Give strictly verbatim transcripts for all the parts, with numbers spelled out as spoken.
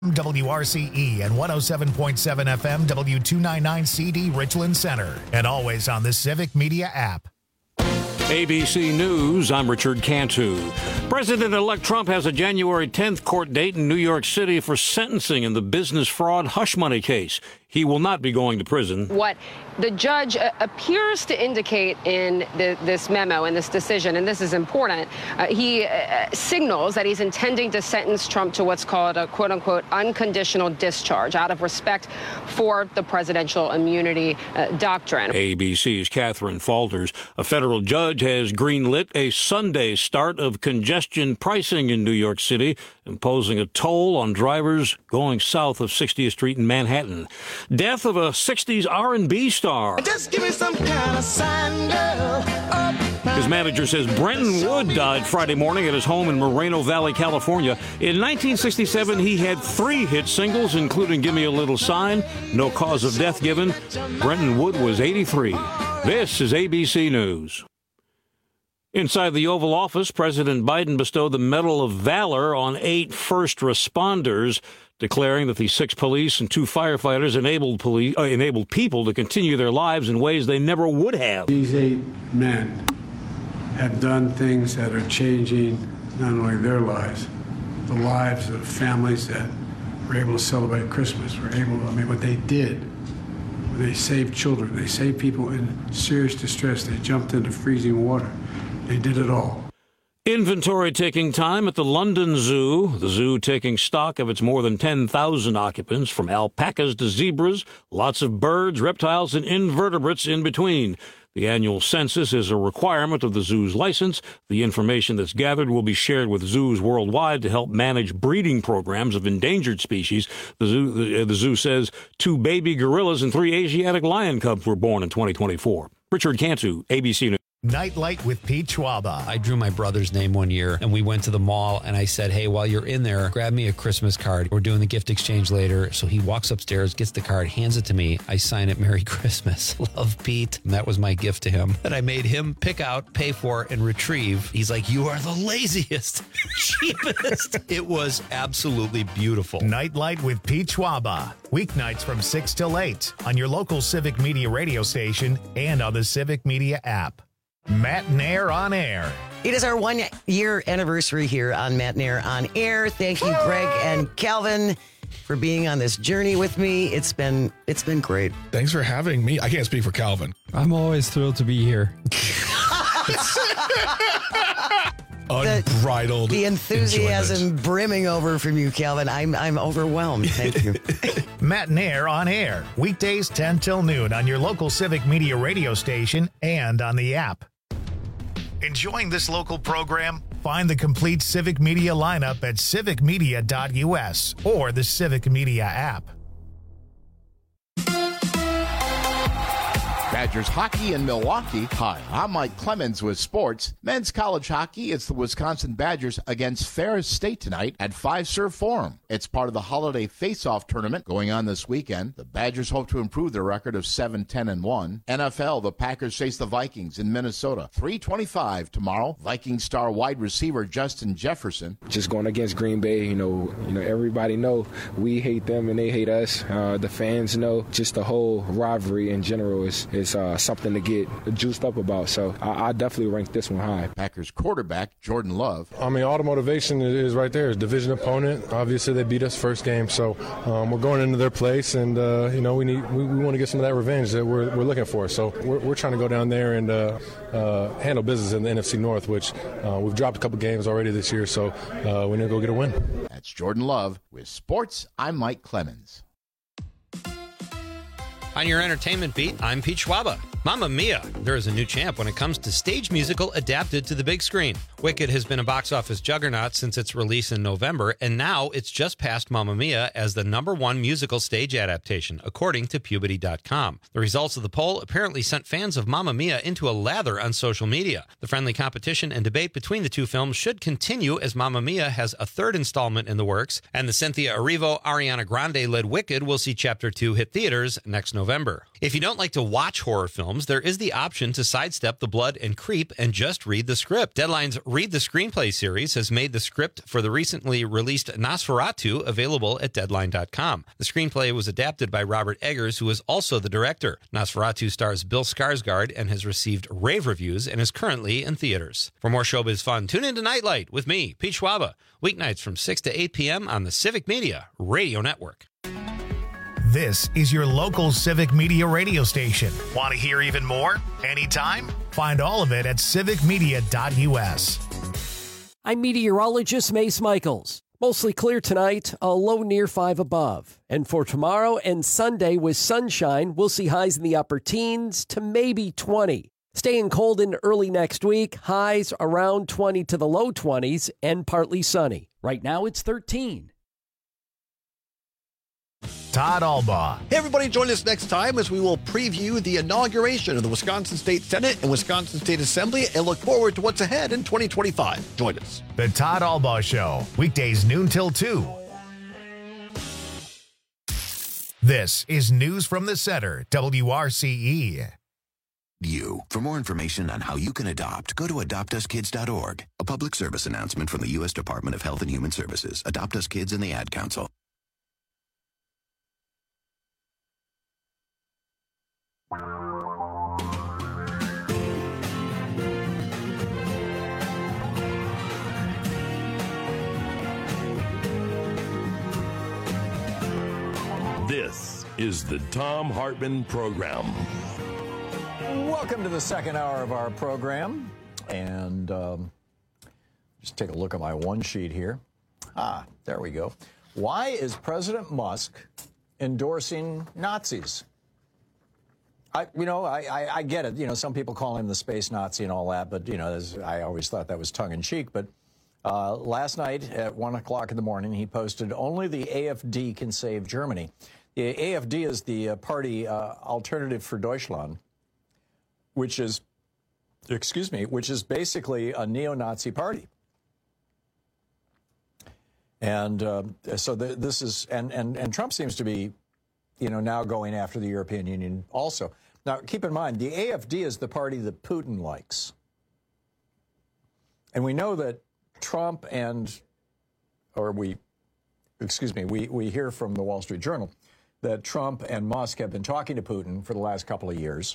W R C E and one oh seven point seven F M W two ninety-nine C D Richland Center. And always on the Civic Media app. A B C News, I'm Richard Cantu. President-elect Trump has a January tenth court date in New York City for sentencing in the business fraud hush money case. He will not be going to prison. What the judge uh, appears to indicate in the, this memo, in this decision, and this is important, uh, he uh, signals that he's intending to sentence Trump to what's called a quote-unquote unconditional discharge out of respect for the presidential immunity uh, doctrine. A B C's Catherine Falters. A federal judge has greenlit a Sunday start of congestion pricing in New York City, imposing a toll on drivers going south of sixtieth Street in Manhattan. Death of a sixties R and B star. Just give me some kind of sign, girl. Up. His manager says Brenton Wood died Friday morning at his home in Moreno Valley, California. In nineteen sixty-seven, he had three hit singles, including Give Me a Little Sign, No Cause of Death Given. Brenton Wood was eighty-three. This is A B C News. Inside the Oval Office, President Biden bestowed the Medal of Valor on eight first responders, declaring that the six police and two firefighters enabled police, uh, enabled people to continue their lives in ways they never would have. These eight men have done things that are changing not only their lives, the lives of families that were able to celebrate Christmas, were able to, I mean, what they did. They saved children. They saved people in serious distress. They jumped into freezing water. They did it all. Inventory taking time at the London Zoo. The zoo taking stock of its more than ten thousand occupants, from alpacas to zebras, lots of birds, reptiles, and invertebrates in between. The annual census is a requirement of the zoo's license. The information that's gathered will be shared with zoos worldwide to help manage breeding programs of endangered species. The zoo, the, the zoo says two baby gorillas and three Asiatic lion cubs were born in twenty twenty-four. Richard Cantu, A B C News. Nightlight with Pete Schwaba. I drew my brother's name one year, and we went to the mall, and I said, hey, while you're in there, grab me a Christmas card. We're doing the gift exchange later. So he walks upstairs, gets the card, hands it to me. I sign it, Merry Christmas. Love, Pete. And that was my gift to him that I made him pick out, pay for, and retrieve. He's like, you are the laziest, cheapest. It was absolutely beautiful. Nightlight with Pete Schwaba. Weeknights from six till eight on your local Civic Media radio station and on the Civic Media app. Matt Nair on Air. It is our one-year anniversary here on Matt Nair on Air. Thank you, Greg and Calvin, for being on this journey with me. It's been it's been great. Thanks for having me. I can't speak for Calvin. I'm always thrilled to be here. Unbridled. The, the enthusiasm enjoyment. brimming over from you, Calvin. I'm I'm overwhelmed. Thank you. Matt Nair on Air. Weekdays ten till noon on your local Civic Media radio station and on the app. Enjoying this local program? Find the complete Civic Media lineup at civic media dot U S or the Civic Media app. Badgers hockey in Milwaukee. Hi, I'm Mike Clemens with sports. Men's college hockey, it's the Wisconsin Badgers against Ferris State tonight at Fiserv Forum. It's part of the holiday face-off tournament going on this weekend. The Badgers hope to improve their record of seven ten and one. N F L, the Packers face the Vikings in Minnesota. three twenty-five tomorrow. Vikings star wide receiver Justin Jefferson. Just going against Green Bay, you know, you know, everybody know we hate them and they hate us. Uh, the fans know. Just the whole rivalry in general is is uh, something to get juiced up about. So I, I definitely rank this one high. Packers quarterback Jordan Love. I mean, all the motivation is right there. It's division opponent. Obviously, they beat us first game, so um, we're going into their place, and uh, you know we need we, we want to get some of that revenge that we're we're looking for. So we're we're trying to go down there and uh, uh, handle business in the N F C North, which uh, we've dropped a couple games already this year. So uh, we need to go get a win. That's Jordan Love with sports. I'm Mike Clemens. On your entertainment beat, I'm Pete Schwaba. Mamma Mia! There is a new champ when it comes to stage musical adapted to the big screen. Wicked has been a box office juggernaut since its release in November, and now it's just passed Mamma Mia as the number one musical stage adaptation, according to Puberty dot com. The results of the poll apparently sent fans of Mamma Mia into a lather on social media. The friendly competition and debate between the two films should continue as Mamma Mia has a third installment in the works, and the Cynthia Erivo, Ariana Grande-led Wicked will see Chapter two hit theaters next November. November. If you don't like to watch horror films, there is the option to sidestep the blood and creep and just read the script. Deadline's Read the Screenplay series has made the script for the recently released Nosferatu available at Deadline dot com. The screenplay was adapted by Robert Eggers, who is also the director. Nosferatu stars Bill Skarsgård and has received rave reviews and is currently in theaters. For more showbiz fun, tune in to Nightlight with me, Pete Schwaba, weeknights from six to eight p.m. on the Civic Media Radio Network. This is your local Civic Media radio station. Want to hear even more? Anytime? Find all of it at civic media dot u s. I'm meteorologist Mace Michaels. Mostly clear tonight, a low near five above. And for tomorrow and Sunday with sunshine, we'll see highs in the upper teens to maybe twenty. Staying cold in early next week, highs around twenty to the low twenties and partly sunny. Right now it's thirteen. Todd Albaugh. Hey, everybody, join us next time as we will preview the inauguration of the Wisconsin State Senate and Wisconsin State Assembly and look forward to what's ahead in twenty twenty-five. Join us. The Todd Albaugh Show, weekdays noon till two. This is News from the Center, W R C E. You. For more information on how you can adopt, go to adopt us kids dot org. A public service announcement from the U S Department of Health and Human Services, Adopt Us Kids, and the Ad Council. This is the Thom Hartmann Program. Welcome to the second hour of our program. And um, just take a look at my one sheet here. Ah, there we go. Why is President Musk endorsing Nazis? I, you know, I, I, I get it. You know, some people call him the space Nazi and all that, but, you know, I always thought that was tongue-in-cheek. But uh, last night at one o'clock in the morning, he posted, only the A F D can save Germany. The A F D is the uh, party uh, Alternative for Deutschland, which is, excuse me, which is basically a neo-Nazi party. And uh, so the, this is, and, and, and Trump seems to be, you know, now going after the European Union also. Now, keep in mind, the A F D is the party that Putin likes. And we know that Trump and, or we, excuse me, we, we hear from the Wall Street Journal that Trump and Musk have been talking to Putin for the last couple of years.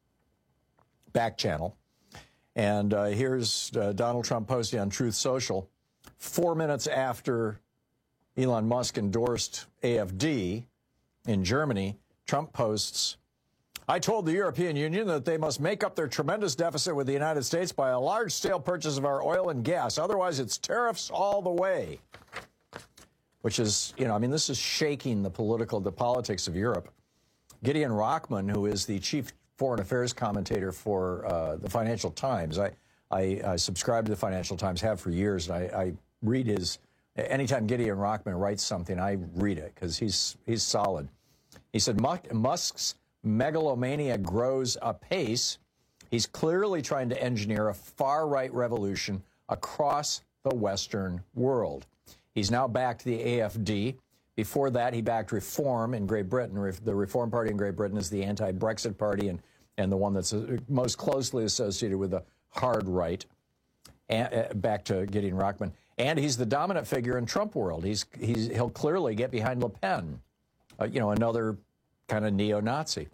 Back channel. And uh, here's uh, Donald Trump posting on Truth Social. Four minutes after Elon Musk endorsed A F D in Germany, Trump posts, I told the European Union that they must make up their tremendous deficit with the United States by a large-scale purchase of our oil and gas. Otherwise, it's tariffs all the way. Which is, you know, I mean, this is shaking the political, the politics of Europe. Gideon Rachman, who is the chief foreign affairs commentator for uh, the Financial Times. I, I, I subscribe to the Financial Times, have for years, and I, I read his, anytime Gideon Rachman writes something, I read it, because he's, he's solid. He said, Musk's megalomania grows apace. He's clearly trying to engineer a far-right revolution across the Western world. He's now backed the A F D. Before that, he backed Reform in Great Britain. The Reform Party in Great Britain is the anti-Brexit party and, and the one that's most closely associated with the hard right. And, uh, back to Gideon Rachman. And he's the dominant figure in Trump world. He's, he's, he'll clearly get behind Le Pen, uh, you know, another kind of neo-Nazi.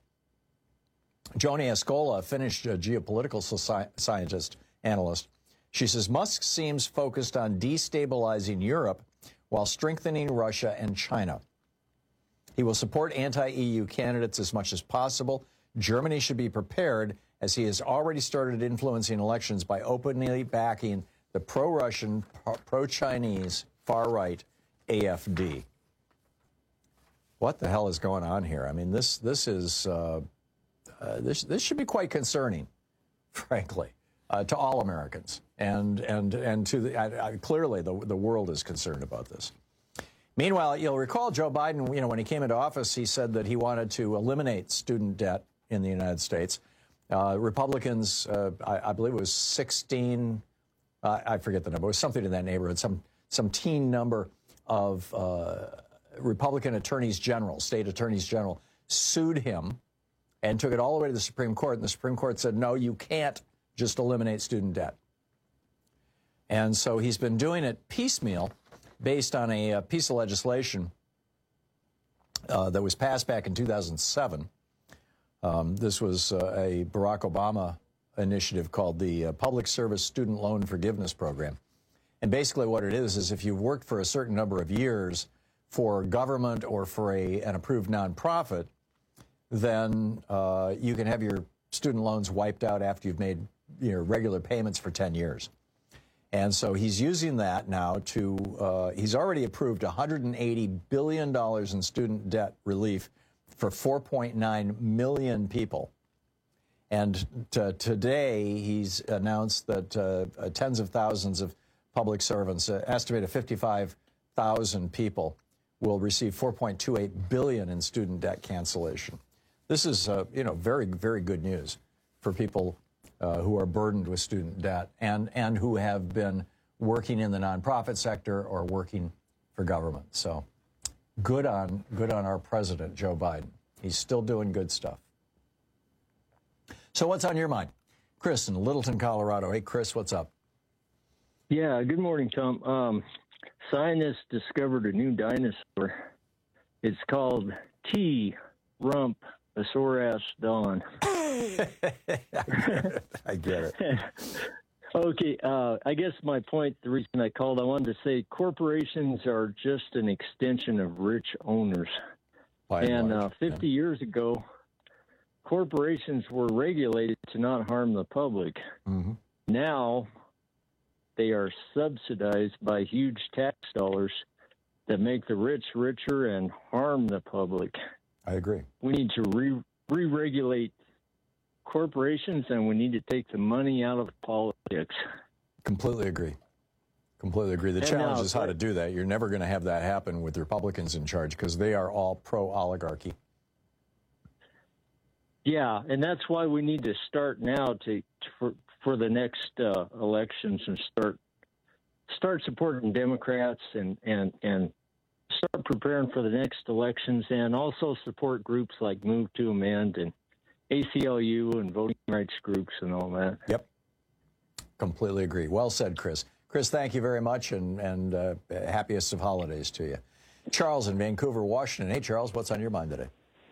Joni Escola, a Finnish uh, geopolitical soci- scientist, analyst, she says, Musk seems focused on destabilizing Europe while strengthening Russia and China. He will support anti-E U candidates as much as possible. Germany should be prepared, as he has already started influencing elections by openly backing the pro-Russian, pro-Chinese, far-right A F D. What the hell is going on here? I mean, this this is uh, uh, this this should be quite concerning, frankly, uh, to all Americans. And and and to the, I, I, clearly the the world is concerned about this. Meanwhile, you'll recall Joe Biden, you know, when he came into office, he said that he wanted to eliminate student debt in the United States. Uh, Republicans, uh, I, I believe it was sixteen, uh, I forget the number, it was something in that neighborhood, some some teen number of uh, Republican attorneys general, state attorneys general, sued him and took it all the way to the Supreme Court. And the Supreme Court said, no, you can't just eliminate student debt. And so he's been doing it piecemeal based on a, a piece of legislation uh, that was passed back in two thousand seven. Um, this was uh, a Barack Obama initiative called the uh, Public Service Student Loan Forgiveness Program. And basically what it is is if you've worked for a certain number of years for government or for a, an approved nonprofit, then uh, you can have your student loans wiped out after you've made your regular payments for ten years. And so he's using that now to, uh, he's already approved one hundred eighty billion dollars in student debt relief for four point nine million people. And t- today he's announced that uh, uh, tens of thousands of public servants, uh, estimated fifty-five thousand people, will receive four point two eight billion dollars in student debt cancellation. This is, uh, you know, very, very good news for people uh, who are burdened with student debt and, and who have been working in the nonprofit sector or working for government. So good on, good on our president, Joe Biden. He's still doing good stuff. So what's on your mind? Chris in Littleton, Colorado. Hey, Chris, what's up? Yeah, good morning, Tom. Um, scientists discovered a new dinosaur. It's called T. rump Asaurus Dawn. I get it. Okay, uh, I guess my point, the reason I called, I wanted to say corporations are just an extension of rich owners. By and and large, uh, fifty yeah. years ago, corporations were regulated to not harm the public. Mm-hmm. Now, they are subsidized by huge tax dollars that make the rich richer and harm the public. I agree. We need to re- re-regulate corporations, and we need to take the money out of politics. Completely agree. Completely agree. The And challenge now, is how to do that. You're never going to have that happen with Republicans in charge because they are all pro-oligarchy. Yeah, and that's why we need to start now to, to for, for the next uh, elections and start start supporting Democrats and, and, and start preparing for the next elections, and also support groups like Move to Amend and A C L U and voting rights groups and all that. Yep. Completely agree. Well said, Chris. Chris, thank you very much, and, and uh, happiest of holidays to you. Charles in Vancouver, Washington. Hey, Charles, what's on your mind today?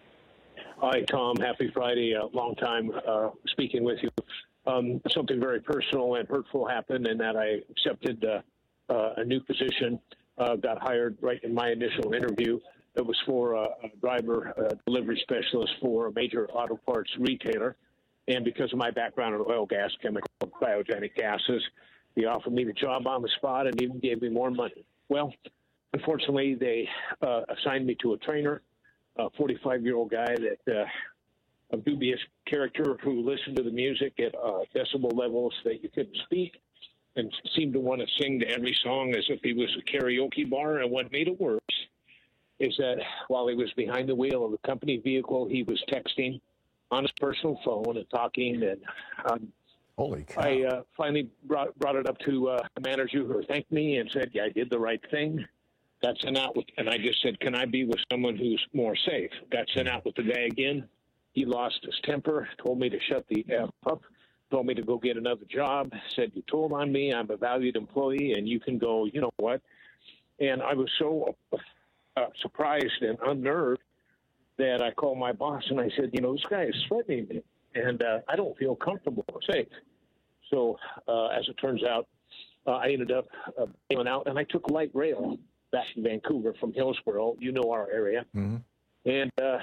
Hi, Tom. Happy Friday. A long time uh, speaking with you. Um, something very personal and hurtful happened in that I accepted uh, uh, a new position, uh, got hired right in my initial interview. It was for a, a driver uh, delivery specialist for a major auto parts retailer. And because of my background in oil, gas, chemical, cryogenic gases, he offered me the job on the spot and even gave me more money. Well, unfortunately, they uh, assigned me to a trainer, a forty-five-year-old guy that uh, of dubious character who listened to the music at uh, decibel levels that you couldn't speak and seemed to want to sing to every song as if he was a karaoke bar. And what made it worse is that while he was behind the wheel of the company vehicle, he was texting on his personal phone and talking. And um, holy cow. I uh, finally brought, brought it up to uh, the manager, who thanked me and said, yeah, I did the right thing. Got sent out with, and I just said, can I be with someone who's more safe? Got sent out with the guy again. He lost his temper, told me to shut the F up, told me to go get another job, said, you told on me, I'm a valued employee, and you can go, you know what? And I was so uh, surprised and unnerved that I called my boss and I said, you know, this guy is threatening me, and uh, I don't feel comfortable or safe. So uh, as it turns out, uh, I ended up uh, bailing out, and I took light rail back to Vancouver from Hillsborough. You know our area. Mm-hmm. And uh,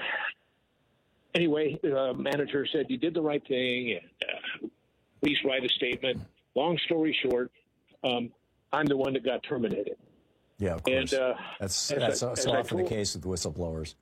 anyway, the uh, manager said, you did the right thing, and uh, please write a statement. Long story short, um, I'm the one that got terminated. Yeah, of course. And, uh, that's as that's I- so as I often the told- case with whistleblowers.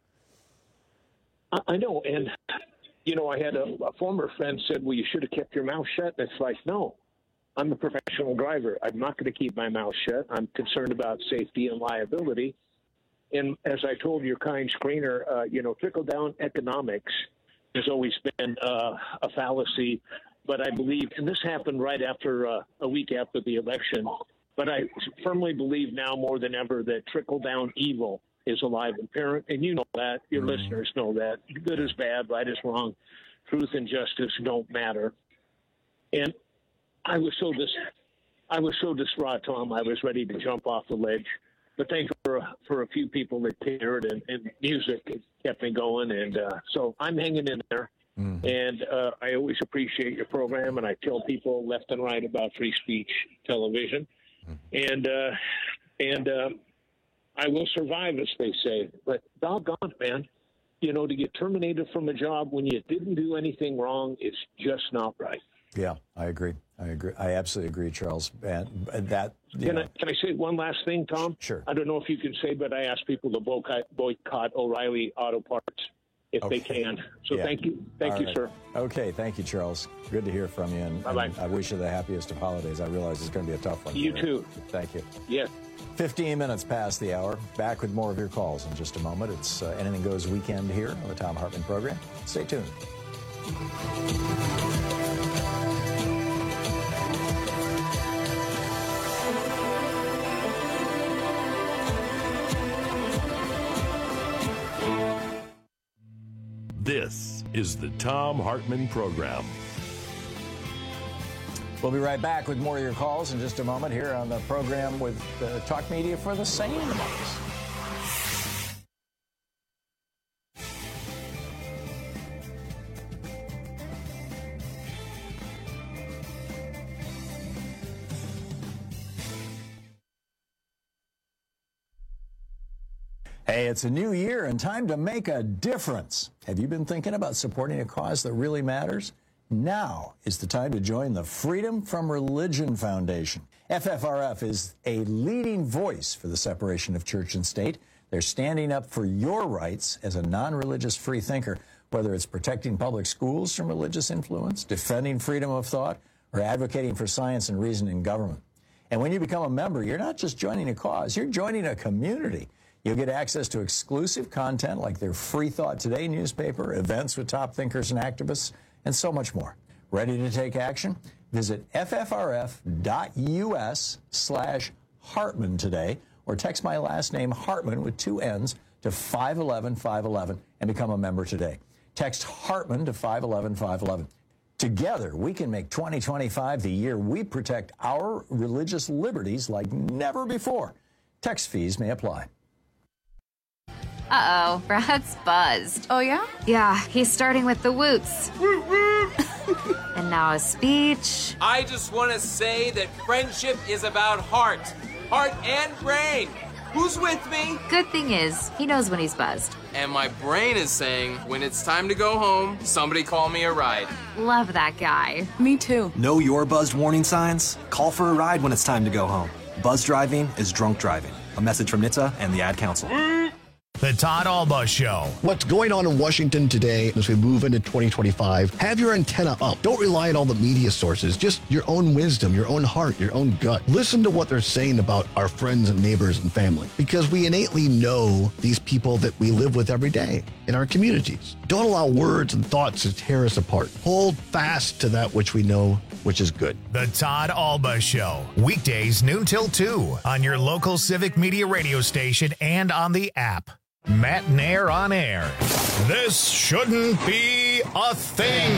I, I know. And, you know, I had a, a former friend said, well, you should have kept your mouth shut. And it's like, no, I'm a professional driver. I'm not going to keep my mouth shut. I'm concerned about safety and liability. And as I told your kind screener, uh, you know, trickle-down economics has always been uh, a fallacy. But I believe, and this happened right after uh, a week after the election, but I firmly believe now more than ever that trickle-down evil is alive and parent, and you know that. Your mm. listeners know that. Good is bad, right is wrong. Truth and justice don't matter. And I was so dis- I was so distraught, Tom. I was ready to jump off the ledge. But thanks for for a few people that cared, and, and music kept me going. And uh, so I'm hanging in there. Mm-hmm. And uh, I always appreciate your program, and I tell people left and right about free speech television. Mm-hmm. And uh, and uh, I will survive, as they say. But doggone, man, you know, to get terminated from a job when you didn't do anything wrong is just not right. Yeah, I agree. I agree. I absolutely agree, Charles. And that. Can I, can I say one last thing, Tom? Sure. I don't know if you can say, but I ask people to boycott, boycott O'Reilly Auto Parts if okay. they can. So yeah. thank you. Thank All you, right. sir. Okay. Thank you, Charles. Good to hear from you. And, Bye-bye. and I wish you the happiest of holidays. I realize it's going to be a tough one. You too. Thank you. Yes. fifteen minutes past the hour. Back with more of your calls in just a moment. It's uh, Anything Goes Weekend here on the Thom Hartmann program. Stay tuned. This is the Thom Hartmann program. We'll be right back with more of your calls in just a moment here on the program with uh, Talk Media for the Sane among us. Hey, it's a new year and time to make a difference. Have you been thinking about supporting a cause that really matters? Now is the time to join the Freedom from Religion Foundation. F F R F is a leading voice for the separation of church and state. They're standing up for your rights as a non-religious free thinker, whether it's protecting public schools from religious influence, defending freedom of thought, or advocating for science and reason in government. And when you become a member, you're not just joining a cause, you're joining a community. You'll get access to exclusive content like their Free Thought Today newspaper, events with top thinkers and activists, and so much more. Ready to take action? Visit ffrf.us slash Hartmann today, or text my last name Hartmann with two N's to five one one five one one and become a member today. Text Hartmann to five one one five one one. Together, we can make twenty twenty-five the year we protect our religious liberties like never before. Text fees may apply. Uh-oh, Brad's buzzed. Oh, yeah? Yeah, he's starting with the woots. And now a speech. I just want to say that friendship is about heart. Heart and brain. Who's with me? Good thing is, he knows when he's buzzed. And my brain is saying, when it's time to go home, somebody call me a ride. Love that guy. Me too. Know your buzzed warning signs? Call for a ride when it's time to go home. Buzz driving is drunk driving. A message from N H T S A and the Ad Council. The Todd Alba Show. What's going on in Washington today as we move into twenty twenty-five? Have your antenna up. Don't rely on all the media sources. Just your own wisdom, your own heart, your own gut. Listen to what they're saying about our friends and neighbors and family, because we innately know these people that we live with every day in our communities. Don't allow words and thoughts to tear us apart. Hold fast to that which we know, which is good. The Todd Alba Show. Weekdays noon till two on your local Civic Media radio station and on the app. Matt Nair on air. This shouldn't be a thing.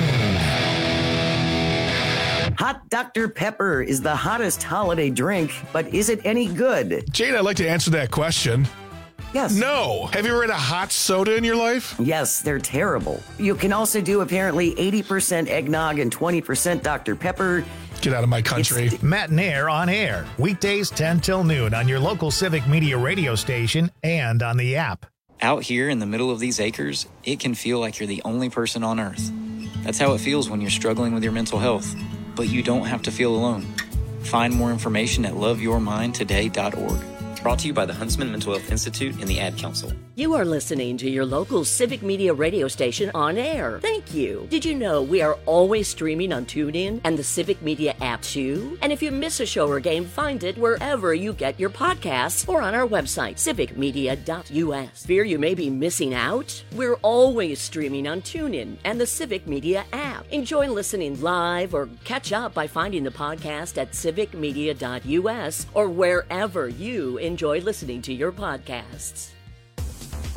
Hot Doctor Pepper is the hottest holiday drink, but is it any good? Jane, I'd like to answer that question. Yes. No. Have you ever had a hot soda in your life? Yes, they're terrible. You can also do apparently eighty percent eggnog and twenty percent Doctor Pepper. Get out of my country. It's Matt Nair on air. Weekdays ten till noon on your local Civic Media radio station and on the app. Out here in the middle of these acres, it can feel like you're the only person on earth. That's how it feels when you're struggling with your mental health. But you don't have to feel alone. Find more information at love your mind today dot org. Brought to you by the Huntsman Mental Health Institute and the Ad Council. You are listening to your local Civic Media radio station on air. Thank you. Did you know we are always streaming on TuneIn and the Civic Media app too? And if you miss a show or game, find it wherever you get your podcasts or on our website, civic media dot u s. Fear you may be missing out? We're always streaming on TuneIn and the Civic Media app. Enjoy listening live or catch up by finding the podcast at civic media dot u s or wherever you enjoy listening to your podcasts.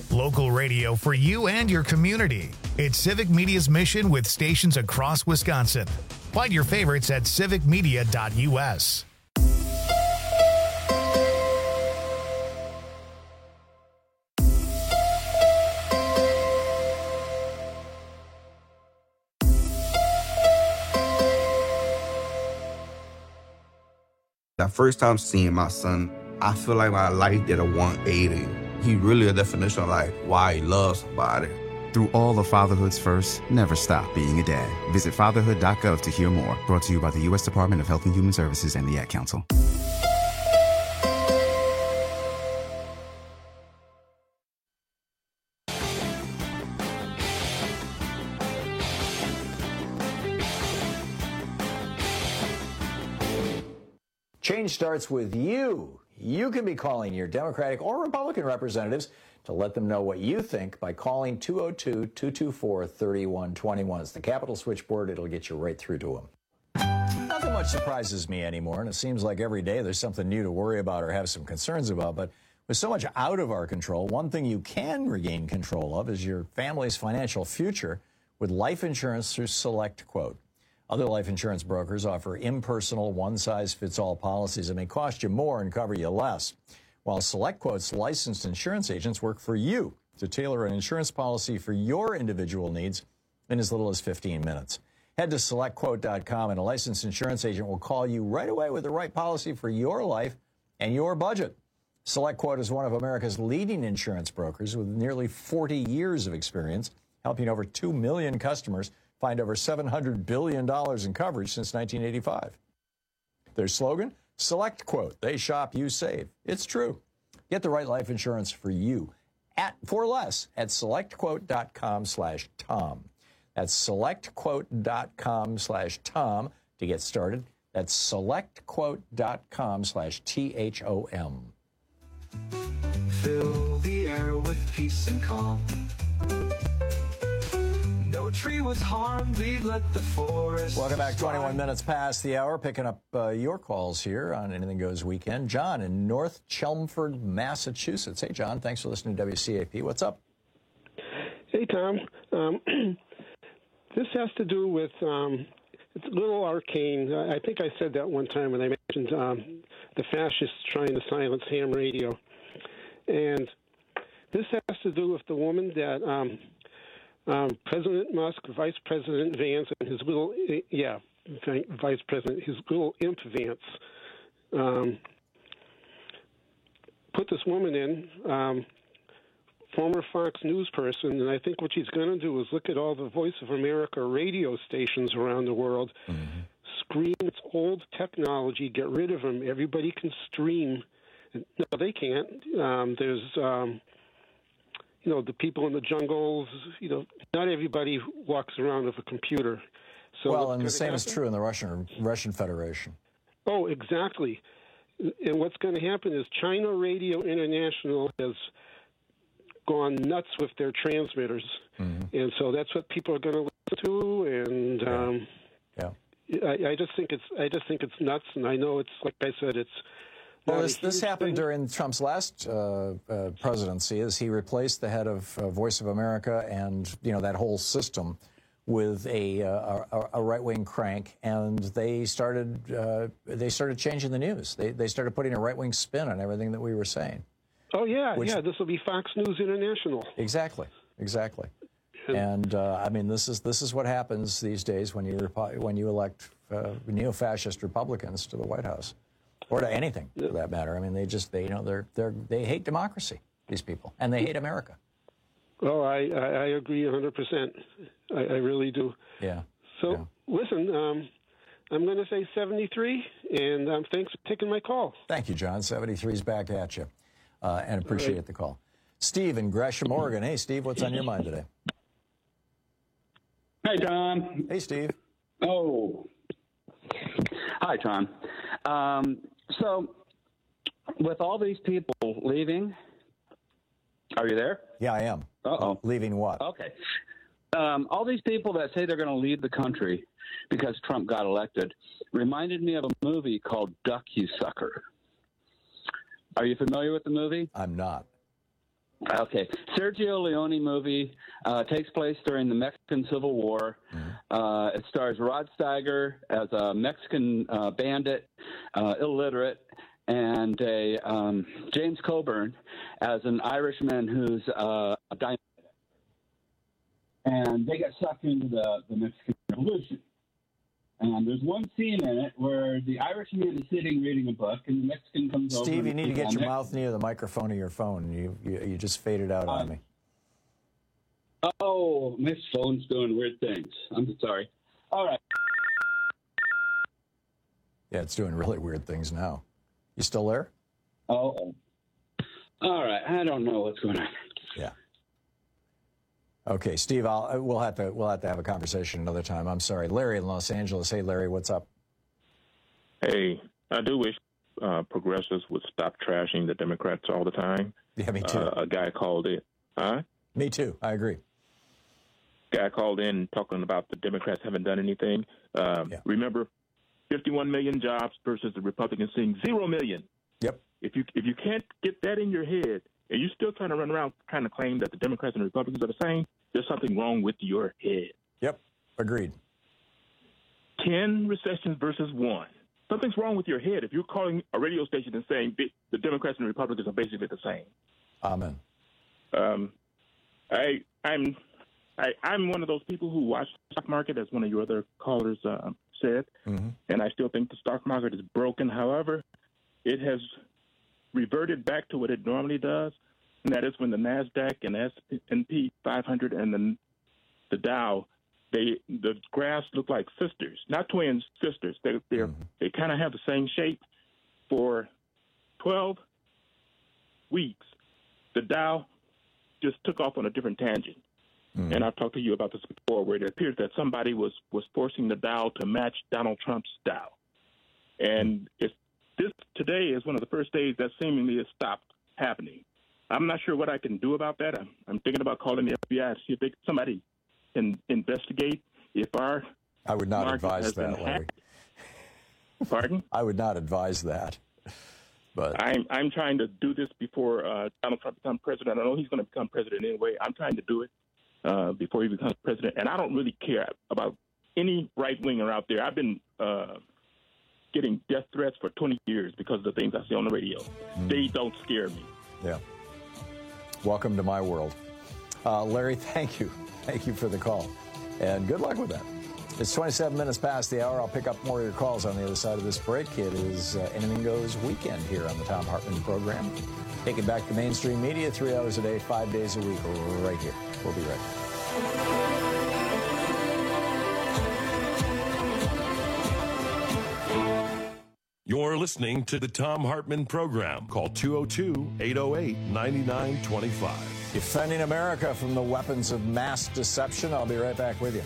Local radio for you and your community. It's Civic Media's mission with stations across Wisconsin. Find your favorites at civic media dot U S. That first time seeing my son, I feel like my life did a one eighty. He really a definition of like why he loves somebody. Through all of fatherhood's first, never stop being a dad. Visit fatherhood dot gov to hear more. Brought to you by the U S Department of Health and Human Services and the Ad Council. Change starts with you. You can be calling your Democratic or Republican representatives to let them know what you think by calling two oh two, two two four, three one two one. It's the Capitol switchboard. It'll get you right through to them. Nothing much surprises me anymore, and it seems like every day there's something new to worry about or have some concerns about. But with so much out of our control, one thing you can regain control of is your family's financial future with life insurance through SelectQuote. Other life insurance brokers offer impersonal, one-size-fits-all policies that may cost you more and cover you less, while SelectQuote's licensed insurance agents work for you to tailor an insurance policy for your individual needs in as little as fifteen minutes. Head to select quote dot com and a licensed insurance agent will call you right away with the right policy for your life and your budget. SelectQuote is one of America's leading insurance brokers with nearly forty years of experience, helping over two million customers find over seven hundred billion dollars in coverage since nineteen eighty-five. Their slogan, SelectQuote. They shop, you save. It's true. Get the right life insurance for you at for less at select quote dot com slash Tom. That's select quote dot com slash Tom to get started. That's select quote dot com slash T H O M. Fill the air with peace and calm. No tree was harmed, we let the forest. Welcome back, twenty-one minutes past the hour, picking up uh, your calls here on Anything Goes Weekend. John in North Chelmsford, Massachusetts. Hey, John, thanks for listening to W C A P. What's up? Hey, Tom. Um, this has to do with, um, it's a little arcane. I think I said that one time when I mentioned um, the fascists trying to silence ham radio. And this has to do with the woman that... Um, Um, President Musk, Vice President Vance, and his little, yeah, Vice President, his little imp Vance, um, put this woman in, um, former Fox News person, and I think what she's going to do is look at all the Voice of America radio stations around the world, mm-hmm. scream it's old technology, get rid of them, everybody can stream. No, they can't. Um, there's... Um, You know, the people in the jungles, you know, not everybody walks around with a computer. So well, and the same happen? is true in the Russian Russian Federation. Oh, exactly. And what's going to happen is China Radio International has gone nuts with their transmitters. Mm-hmm. And so that's what people are going to listen to. And yeah. Um, yeah. I, I just think it's I just think it's nuts. And I know it's, like I said, it's... Well, this, this happened thing. during Trump's last uh, uh, presidency, as he replaced the head of uh, Voice of America and, you know, that whole system with a, uh, a, a right-wing crank, and they started uh, they started changing the news. They they started putting a right-wing spin on everything that we were saying. Oh yeah, which, yeah. This will be Fox News International. Exactly, exactly. And uh, I mean, this is this is what happens these days when you when you elect uh, neo-fascist Republicans to the White House. Or to anything, for that matter. I mean, they just, they, you know, they're, they're, they hate democracy, these people, and they hate America. Oh, I, I, I agree one hundred percent. I, I really do. Yeah. So, yeah. listen, um, I'm going to say seventy-three, and um, thanks for taking my call. Thank you, John. seventy-three's back at you, uh, and appreciate right. the call. Steve in Gresham, Oregon. Hey, Steve, what's on your mind today? Hey, Tom. Hey, Steve. Oh. Hi, Tom. Um, so, with all these people leaving, are you there? Yeah, I am. Uh-oh. Leaving what? Okay. Um, all these people that say they're going to leave the country because Trump got elected reminded me of a movie called Duck You Sucker. Are you familiar with the movie? I'm not. Okay. Sergio Leone movie uh, takes place during the Mexican Civil War. Mm-hmm. Uh, it stars Rod Steiger as a Mexican uh, bandit, uh, illiterate, and a um, James Coburn as an Irishman who's uh, a diamond. And they get sucked into the, the Mexican Revolution. And there's one scene in it where the Irishman is sitting reading a book, and the Mexican comes over. Steve, you need to get your Mexican. mouth near the microphone of your phone. You you, you just faded out uh, on me. Oh, my phone's doing weird things. I'm sorry. All right. Yeah, it's doing really weird things now. You still there? Oh. All right. I don't know what's going on. Yeah. Okay, Steve, I'll, we'll have to we'll have to have a conversation another time. I'm sorry. Larry in Los Angeles. Hey, Larry, what's up? Hey, I do wish uh, progressives would stop trashing the Democrats all the time. Yeah, me too. Uh, a guy called it. Huh? Me too. I agree. Guy called in talking about the Democrats haven't done anything. Um, yeah. Remember, fifty-one million jobs versus the Republicans seeing zero million. Yep. If you if you can't get that in your head, and you're still trying to run around trying to claim that the Democrats and the Republicans are the same, there's something wrong with your head. Yep, agreed. Ten recessions versus one. Something's wrong with your head if you're calling a radio station and saying the Democrats and the Republicans are basically the same. Amen. Um, I, I'm I, I'm one of those people who watch the stock market, as one of your other callers uh, said, mm-hmm. and I still think the stock market is broken. However, it has reverted back to what it normally does, and that is when the NASDAQ and S and P five hundred and the, the Dow, they the graphs look like sisters, not twins, sisters. They they're, mm-hmm. they kind of have the same shape. For twelve weeks, the Dow just took off on a different tangent. Mm-hmm. And I've talked to you about this before, where it appears that somebody was, was forcing the Dow to match Donald Trump's Dow. And it's This today is one of the first days that seemingly has stopped happening. I'm not sure what I can do about that. I'm, I'm thinking about calling the F B I to see if they, somebody can investigate if our I would not advise that, Larry. Pardon? I would not advise that. But I'm I'm trying to do this before uh, Donald Trump becomes president. I know he's going to become president anyway. I'm trying to do it uh, before he becomes president, and I don't really care about any right winger out there. I've been. Uh, getting death threats for twenty years because of the things I see on the radio. Mm. They don't scare me. Yeah. Welcome to my world. Uh, Larry, thank you. Thank you for the call. And good luck with that. It's twenty-seven minutes past the hour. I'll pick up more of your calls on the other side of this break. It is uh, Anything Goes weekend here on the Thom Hartmann program. Take it back to mainstream media three hours a day, five days a week, right here. We'll be right back. You're listening to the Thom Hartmann program. Call two oh two, eight oh eight, nine nine two five. Defending America from the weapons of mass deception. I'll be right back with you.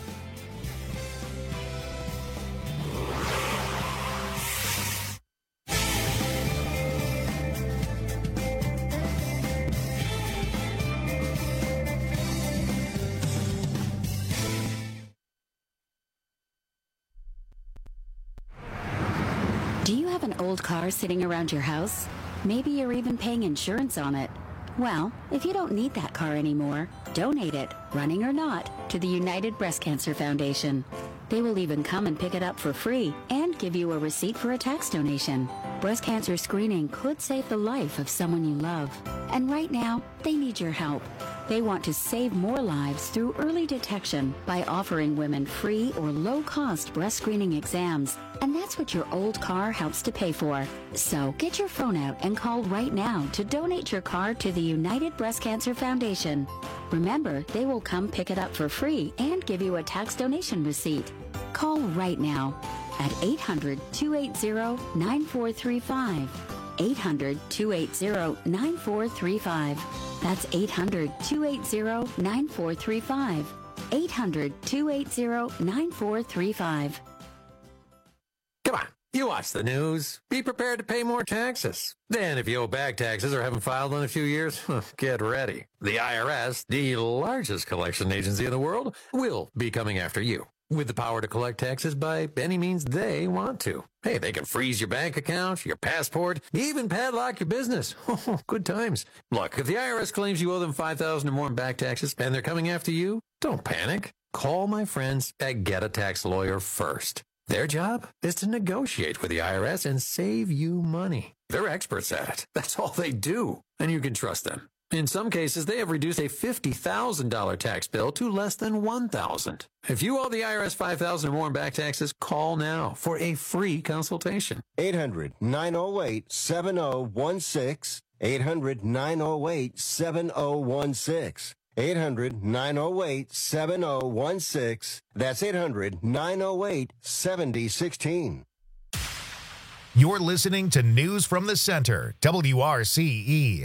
Old car sitting around your house? Maybe you're even paying insurance on it. Well, if you don't need that car anymore, donate it, running or not, to the United Breast Cancer Foundation. They will even come and pick it up for free and give you a receipt for a tax donation. Breast cancer screening could save the life of someone you love. And right now, they need your help. They want to save more lives through early detection by offering women free or low-cost breast screening exams. And that's what your old car helps to pay for. So get your phone out and call right now to donate your car to the United Breast Cancer Foundation. Remember, they will come pick it up for free and give you a tax donation receipt. Call right now at eight hundred, two eight zero, nine four three five. eight hundred, two eight zero, nine four three five. That's eight hundred, two eight zero, nine four three five. eight hundred, two eight zero, nine four three five. Come on, you watch the news. Be prepared to pay more taxes. Then if you owe back taxes or haven't filed in a few years, get ready. The I R S, the largest collection agency in the world, will be coming after you. with the power to collect taxes by any means they want to. Hey, they can freeze your bank account, your passport, even padlock your business. Good times. Look, if the I R S claims you owe them five thousand dollars or more in back taxes and they're coming after you, don't panic. Call my friends at Get a Tax Lawyer first. Their job is to negotiate with the I R S and save you money. They're experts at it. That's all they do, and you can trust them. In some cases, they have reduced a fifty thousand dollars tax bill to less than one thousand dollars. If you owe the I R S five thousand dollars or more in back taxes, call now for a free consultation. eight hundred, nine oh eight, seven oh one six. eight hundred, nine oh eight, seven oh one six. eight hundred, nine oh eight, seven oh one six. That's eight hundred, nine oh eight, seven oh one six. You're listening to News from the Center, W R C E.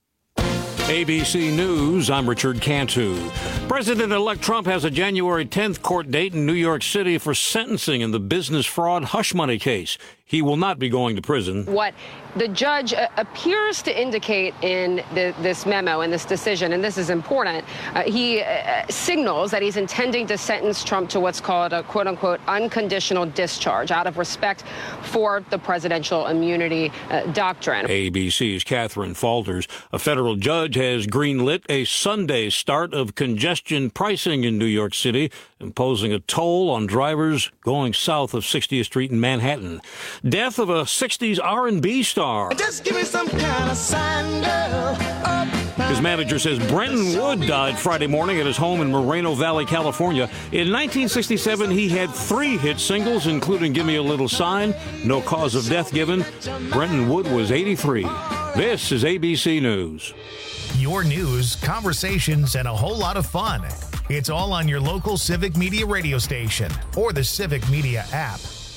A B C News, I'm Richard Cantu. President-elect Trump has a January tenth court date in New York City for sentencing in the business fraud hush money case. He will not be going to prison. What the judge uh, appears to indicate in the, this memo, in this decision, and this is important, uh, he uh, signals that he's intending to sentence Trump to what's called a quote-unquote unconditional discharge out of respect for the presidential immunity uh, doctrine. A B C's Catherine Falters. A federal judge has greenlit a Sunday start of congestion pricing in New York City, imposing a toll on drivers going south of sixtieth Street in Manhattan. Death of a sixties R and B star. Just give me some kind of sign, girl. Up. His manager says Brenton Wood died Friday morning at his home in Moreno Valley, California. In nineteen sixty-seven, he had three hit singles, including Give Me a Little Sign, No Cause of Death Given. Brenton Wood was eighty-three. This is A B C News. Your news, conversations, and a whole lot of fun. It's all on your local Civic Media radio station or the Civic Media app.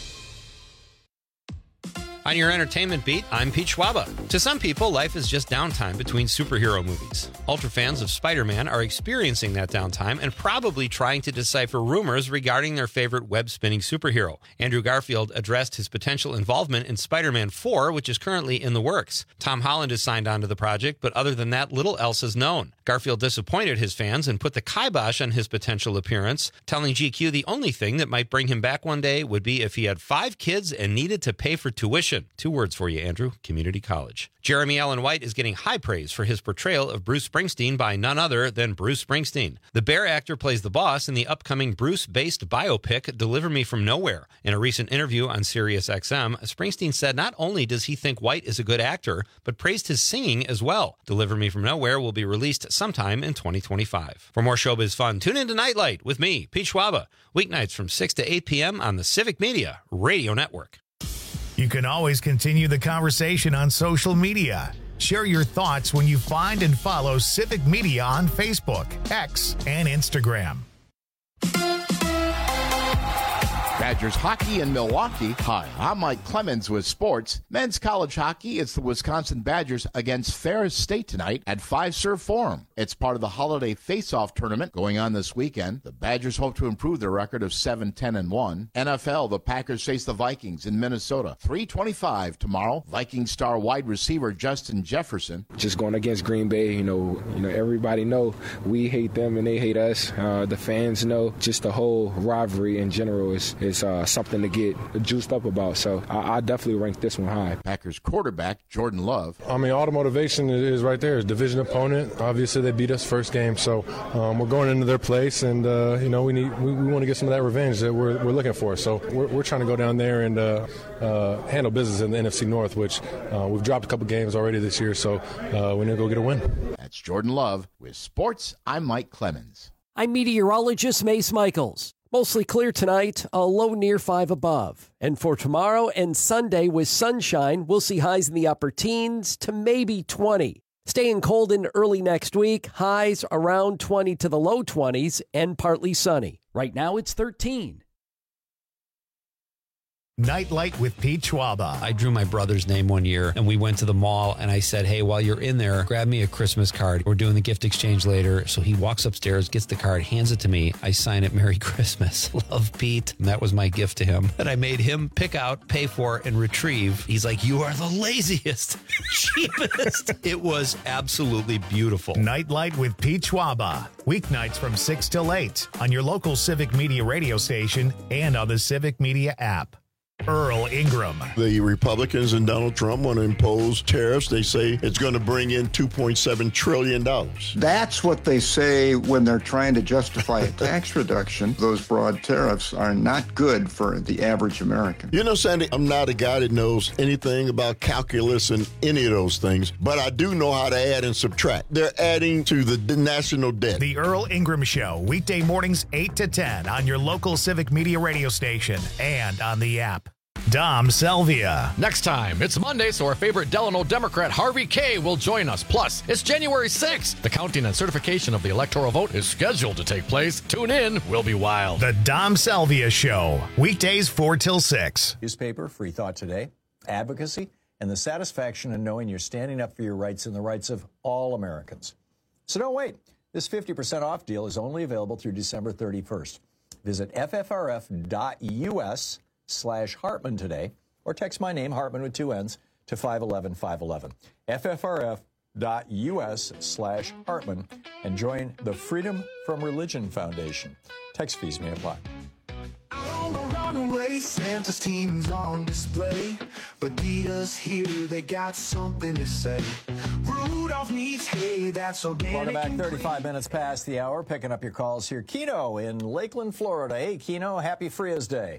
On your entertainment beat, I'm Pete Schwaba. To some people, life is just downtime between superhero movies. Ultra fans of Spider-Man are experiencing that downtime and probably trying to decipher rumors regarding their favorite web-spinning superhero. Andrew Garfield addressed his potential involvement in Spider-Man four, which is currently in the works. Tom Holland is signed on to the project, but other than that, little else is known. Garfield disappointed his fans and put the kibosh on his potential appearance, telling G Q the only thing that might bring him back one day would be if he had five kids and needed to pay for tuition. Two words for you, Andrew. Community college. Jeremy Allen White is getting high praise for his portrayal of Bruce Springsteen by none other than Bruce Springsteen. The Bear actor plays the boss in the upcoming Bruce-based biopic Deliver Me From Nowhere. In a recent interview on Sirius X M, Springsteen said not only does he think White is a good actor, but praised his singing as well. Deliver Me From Nowhere will be released sometime in twenty twenty-five. For more showbiz fun, tune in to Nightlight with me, Pete Schwaba, weeknights from six to eight p.m. on the Civic Media Radio Network. You can always continue the conversation on social media. Share your thoughts when you find and follow Civic Media on Facebook, X, and Instagram. Badgers hockey in Milwaukee. Hi, I'm Mike Clemens with sports. Men's college hockey, it's the Wisconsin Badgers against Ferris State tonight at Five Serve Forum. It's part of the holiday face-off tournament going on this weekend. The Badgers hope to improve their record of seven ten and one. N F L, the Packers face the Vikings in Minnesota. three twenty-five tomorrow. Viking star wide receiver Justin Jefferson. Just going against Green Bay, you know, you know, everybody know we hate them and they hate us. Uh, the fans know. Just the whole rivalry in general is is uh, something to get juiced up about. So I, I definitely rank this one high. Packers quarterback Jordan Love. I mean, all the motivation is right there. It's division opponent. Obviously, they beat us first game, so um, we're going into their place, and uh, you know we need we, we want to get some of that revenge that we're we're looking for. So we're we're trying to go down there and uh, uh, handle business in the N F C North, which uh, we've dropped a couple games already this year. So uh, we need to go get a win. That's Jordan Love with sports. I'm Mike Clemens. I'm meteorologist Mace Michaels. Mostly clear tonight, a low near five above. And for tomorrow and Sunday with sunshine, we'll see highs in the upper teens to maybe twenty. Staying cold into early next week, highs around twenty to the low twenties and partly sunny. Right now it's thirteen. Nightlight with Pete Schwaba. I drew my brother's name one year, and we went to the mall, and I said, hey, while you're in there, grab me a Christmas card. We're doing the gift exchange later. So he walks upstairs, gets the card, hands it to me. I sign it, Merry Christmas. Love, Pete. And that was my gift to him that I made him pick out, pay for, and retrieve. He's like, you are the laziest, cheapest. It was absolutely beautiful. Nightlight with Pete Schwaba. Weeknights from six till eight on your local Civic Media radio station and on the Civic Media app. Earl Ingram. The Republicans and Donald Trump want to impose tariffs. They say it's going to bring in two point seven trillion dollars. That's what they say when they're trying to justify a tax reduction. Those broad tariffs are not good for the average American. You know, Sandy, I'm not a guy that knows anything about calculus and any of those things, but I do know how to add and subtract. They're adding to the national debt. The Earl Ingram Show, weekday mornings eight to ten on your local Civic Media radio station and on the app. Dom Selvia. Next time, it's Monday, so our favorite Delano Democrat, Harvey Kaye, will join us. Plus, it's January sixth. The counting and certification of the electoral vote is scheduled to take place. Tune in. We'll be wild. The Dom Selvia Show, weekdays four till six. Newspaper, Free Thought Today, advocacy, and the satisfaction in knowing you're standing up for your rights and the rights of all Americans. So don't wait. This fifty percent off deal is only available through December thirty-first. Visit F F R F dot U S slash Hartman today, or text my name, Hartman with two N's, to five one one five one one. F F R F dot U S slash Hartman and join the Freedom from Religion Foundation. Text fees may apply. Runaway, Santa's team's on display, but Dita's here, they got something to say. Rudolph needs hay, that's so damn. Welcome back, thirty-five minutes past the hour, picking up your calls here. Keno in Lakeland, Florida. Hey, Keno, happy Fria's Day.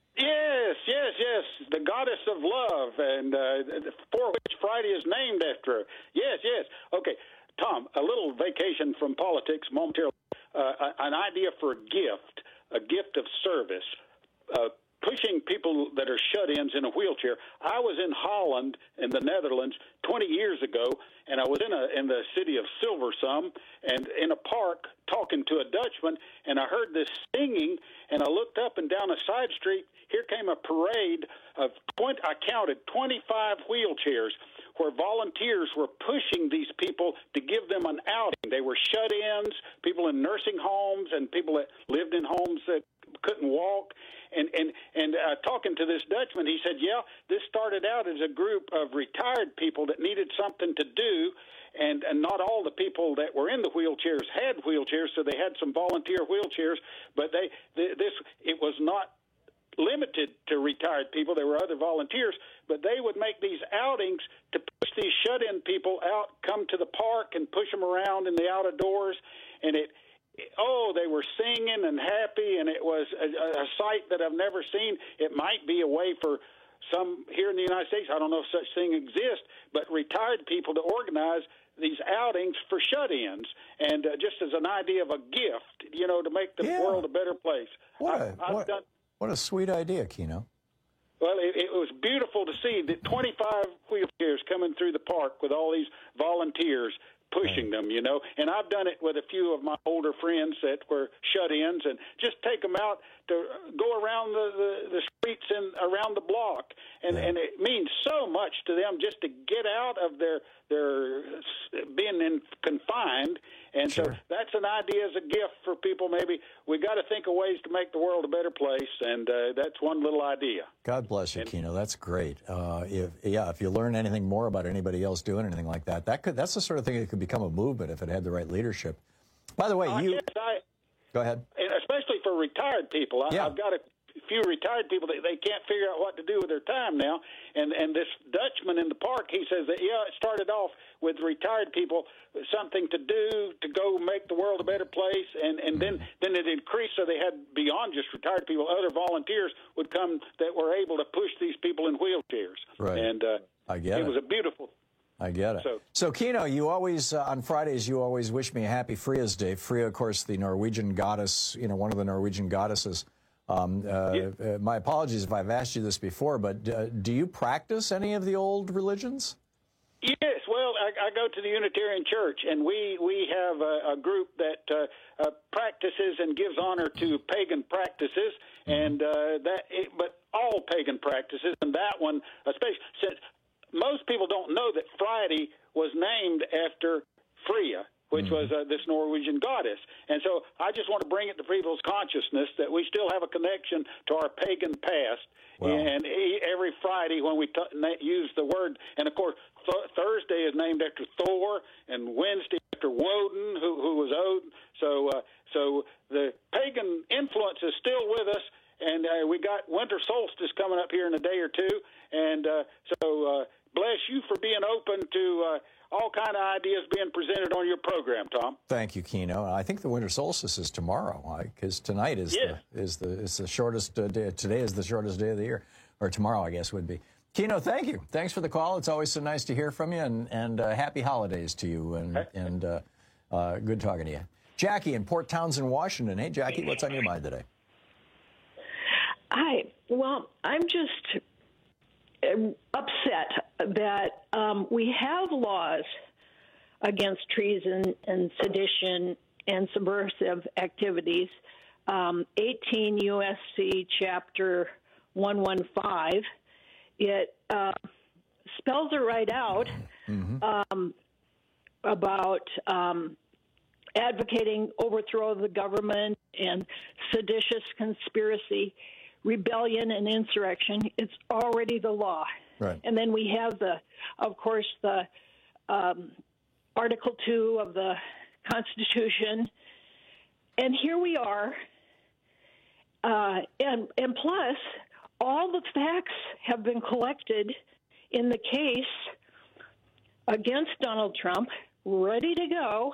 Yes, yes, yes, the goddess of love, and uh, for which Friday is named after her. Yes, yes. Okay, Tom, a little vacation from politics momentarily. Uh, an idea for a gift, a gift of service, uh, pushing people that are shut-ins in a wheelchair. I was in Holland, in the Netherlands, twenty years ago, and I was in a in the city of Silversum, and in a park talking to a Dutchman, and I heard this singing, and I looked up and down a side street. Here came a parade of twenty, I counted twenty-five wheelchairs where volunteers were pushing these people to give them an outing. They were shut-ins, people in nursing homes, and people that lived in homes that couldn't walk. And and and uh, talking to this Dutchman, he said, yeah, this started out as a group of retired people that needed something to do, and, and not all the people that were in the wheelchairs had wheelchairs, so they had some volunteer wheelchairs, but they th- this it was not limited to retired people. There were other volunteers, but they would make these outings to push these shut-in people out, come to the park and push them around in the out of doors, and it oh, they were singing and happy, and it was a, a sight that I've never seen. It might be a way for some here in the United States, I don't know if such thing exists, but retired people to organize these outings for shut-ins, and uh, just as an idea of a gift, you know, to make the Yeah. world a better place. What a, I, I've what, done. what a sweet idea, Keno. Well, it, it was beautiful to see the twenty-five wheelchairs coming through the park with all these volunteers pushing them, you know. And I've done it with a few of my older friends that were shut-ins, and just take them out to go around the, the, the streets and around the block. And, and it means so much to them just to get out of their their being in, confined. And Sure. so that's an idea as a gift for people. Maybe we got to think of ways to make the world a better place, and uh, that's one little idea. God bless you, Keno. That's great. Uh, if yeah, if you learn anything more about anybody else doing anything like that, that could that's the sort of thing that could become a movement if it had the right leadership. By the way, Uh, you yes, I, go ahead. and especially for retired people. I, Yeah. I've got a few retired people that they can't figure out what to do with their time now. And and this Dutchman in the park, he says that, yeah, it started off with retired people, something to do to go make the world a better place. And, and then, then it increased, so they had, beyond just retired people, other volunteers would come that were able to push these people in wheelchairs. Right. And uh, I get it it. was a beautiful. I get it. So- So, Keno, you always, uh, on Fridays, you always wish me a happy Fria's Day. Freya, of course, the Norwegian goddess, you know, one of the Norwegian goddesses. Um, uh, uh, my apologies if I've asked you this before, but uh, do you practice any of the old religions? Yes, well, I, I go to the Unitarian Church, and we, we have a, a group that uh, uh, practices and gives honor to pagan practices, and uh, that. But all pagan practices, and that one, especially since most people don't know that Friday was named after Freya, which mm-hmm. was uh, this Norwegian goddess. And so I just want to bring it to people's consciousness that we still have a connection to our pagan past. Wow. And every Friday when we t- use the word, and of course th- Thursday is named after Thor, and Wednesday after Woden, who, who was Odin. So, uh, so the pagan influence is still with us, and uh, we got winter solstice coming up here in a day or two. And uh, so uh, bless you for being open to uh, all kind of ideas being presented on your program, Tom. Thank you, Keno. I think the winter solstice is tomorrow, because tonight is yes. the is the is the shortest uh, day. Today is the shortest day of the year, or tomorrow, I guess, would be. Keno, thank you. Thanks for the call. It's always so nice to hear from you, and and uh, happy holidays to you, and and uh, uh, good talking to you. Jackie in Port Townsend, Washington. Hey, Jackie, what's on your mind today? Hi. Well, I'm just upset that um, we have laws against treason and sedition and subversive activities. Um, eighteen U S C Chapter one fifteen, it uh, spells it right out mm-hmm. um, about um, advocating overthrow of the government and seditious conspiracy, rebellion and insurrection. It's already the law. Right. And then we have the, of course, the um, Article two of the Constitution. And here we are. Uh, and, and plus, all the facts have been collected in the case against Donald Trump, ready to go.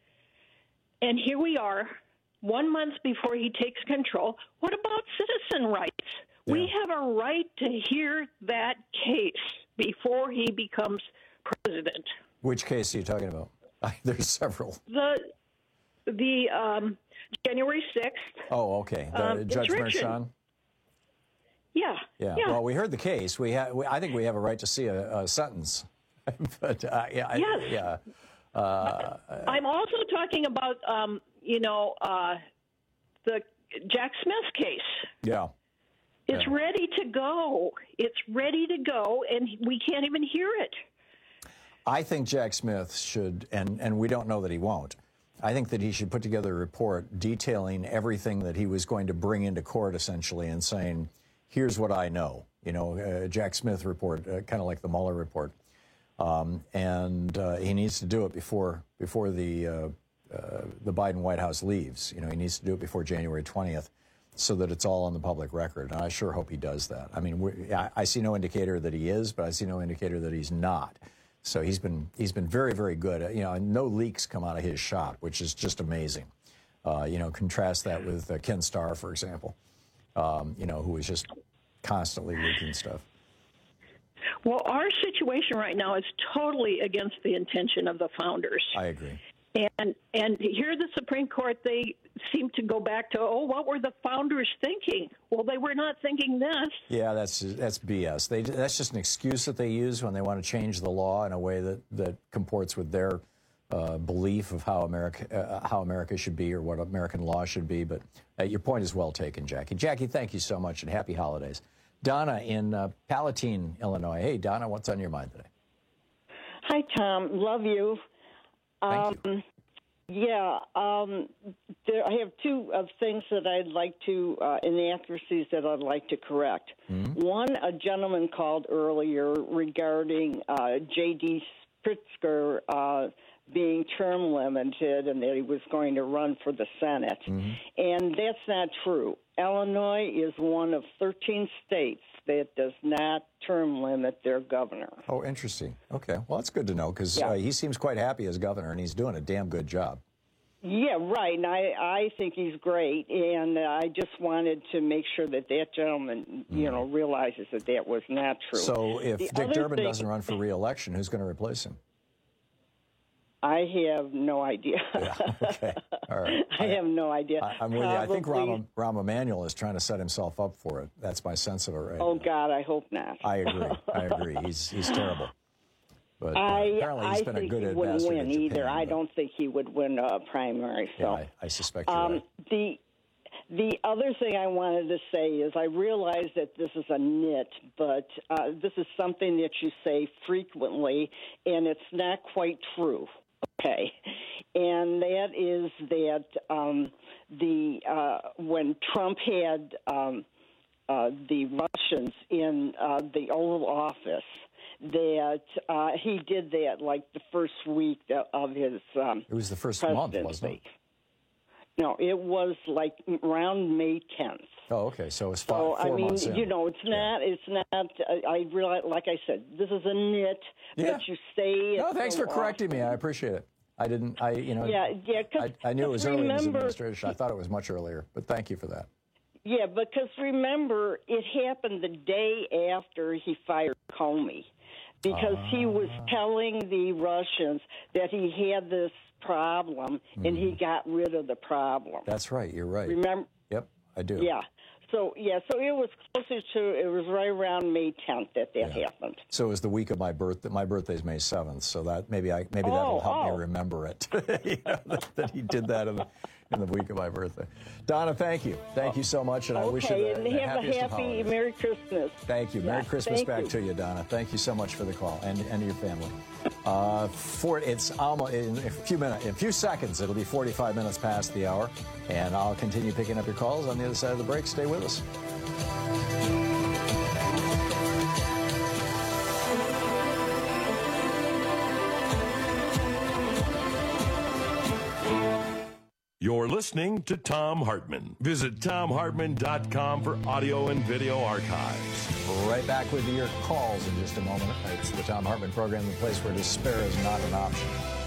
And here we are, one month before he takes control. What about citizen rights? Yeah. We have a right to hear that case before he becomes president. Which case are you talking about? There's several. The the um, January sixth. Oh, okay. The um, Judge Merchan. Yeah. yeah. Yeah. Well, we heard the case. We, ha- we I think we have a right to see a, a sentence. but uh, yeah. Yes. I, yeah. Uh, I'm also talking about, um, you know, uh, the Jack Smith case. Yeah. It's yeah. ready to go. It's ready to go, and we can't even hear it. I think Jack Smith should, and, and we don't know that he won't, I think that he should put together a report detailing everything that he was going to bring into court, essentially, and saying, here's what I know. You know, uh, Jack Smith report, uh, kind of like the Mueller report. Um, and uh, he needs to do it before before the uh, uh, the Biden White House leaves. You know, he needs to do it before January twentieth, so that it's all on the public record. And I sure hope he does that. I mean, we, I, I see no indicator that he is, but I see no indicator that he's not. So he's been he's been very, very good. You know, no leaks come out of his shop, which is just amazing. Uh, you know, contrast that with uh, Ken Starr, for example. Um, you know, who is just constantly leaking stuff. Well, our situation right now is totally against the intention of the founders. I agree. And and here the Supreme Court, they seem to go back to, oh, what were the founders thinking? Well, they were not thinking this. Yeah, that's that's B S. They, that's just an excuse that they use when they want to change the law in a way that, that comports with their uh, belief of how America uh, how America should be or what American law should be. But uh, your point is well taken, Jackie. Jackie, thank you so much, and happy holidays. Donna in uh, Palatine, Illinois. Hey, Donna, what's on your mind today? Hi, Tom. Love you. Thank um, you. Yeah, um, there, I have two of things that I'd like to, uh, inaccuracies that I'd like to correct. Mm-hmm. One, a gentleman called earlier regarding uh, J D. Pritzker uh, being term limited and that he was going to run for the Senate. Mm-hmm. And that's not true. Illinois is one of thirteen states that does not term limit their governor. Oh, interesting. Okay. Well, that's good to know because yeah. uh, he seems quite happy as governor, and he's doing a damn good job. Yeah, right. And I, I think he's great. And uh, I just wanted to make sure that that gentleman, you know, realizes that that was not true. So if the Dick Durbin thing, doesn't run for re-election, who's going to replace him? I have no idea. Yeah, okay. All right. I have no idea. I, I'm with Probably. you. I think Rahm, Rahm Emanuel is trying to set himself up for it. That's my sense of it right Oh, now. God, I hope not. I agree. I agree. He's he's terrible. But uh, I, apparently he's I been think a good he wouldn't ambassador win to either. Japan, I but- don't think he would win a primary. So Yeah, I, I suspect you're um, right. the the other thing I wanted to say is I realize that this is a nit, but uh, this is something that you say frequently, and it's not quite true. Okay, and that is that um, the uh, when Trump had um, uh, the Russians in uh, the Oval Office, that uh, he did that like the first week of his um, It was the first month, presidency. wasn't it? No, it was like around May tenth. Oh, okay. So it's five, So four I mean, months in. you know, it's not. It's not. I, I realize, like I said, this is a nit Yeah. that you say. No, it thanks so for correcting me. I appreciate it. I didn't. I you know. Yeah, yeah, 'cause- I, I knew it was 'cause early in his remember- administration. I thought it was much earlier, but thank you for that. Yeah, because remember, it happened the day after he fired Comey, because he was Ah. telling the Russians that he had this problem and he got rid of the problem. That's right. You're right. Remember? Yep, I do. Yeah. So yeah, so it was closer to. It was right around May tenth that that happened. So it was the week of my birthday. My birthday's May seventh, so that maybe I maybe that'll Oh, help oh. me remember it. You know, that, that he did that in the, in the week of my birthday. Donna, thank you, thank you so much, and I wish you Okay, the, and the have a happiest of happy holidays. Merry Christmas. Thank you. Merry Yeah, Christmas thank back you. to you, Donna. Thank you so much for the call and and your family. Uh, for it's almost in a few minutes, in a few seconds, it'll be forty-five minutes past the hour, and I'll continue picking up your calls on the other side of the break. Stay with us. You're listening to Thom Hartmann. Visit Thom Hartmann dot com for audio and video archives. Right back with your calls in just a moment. It's the Thom Hartmann program, the place where despair is not an option.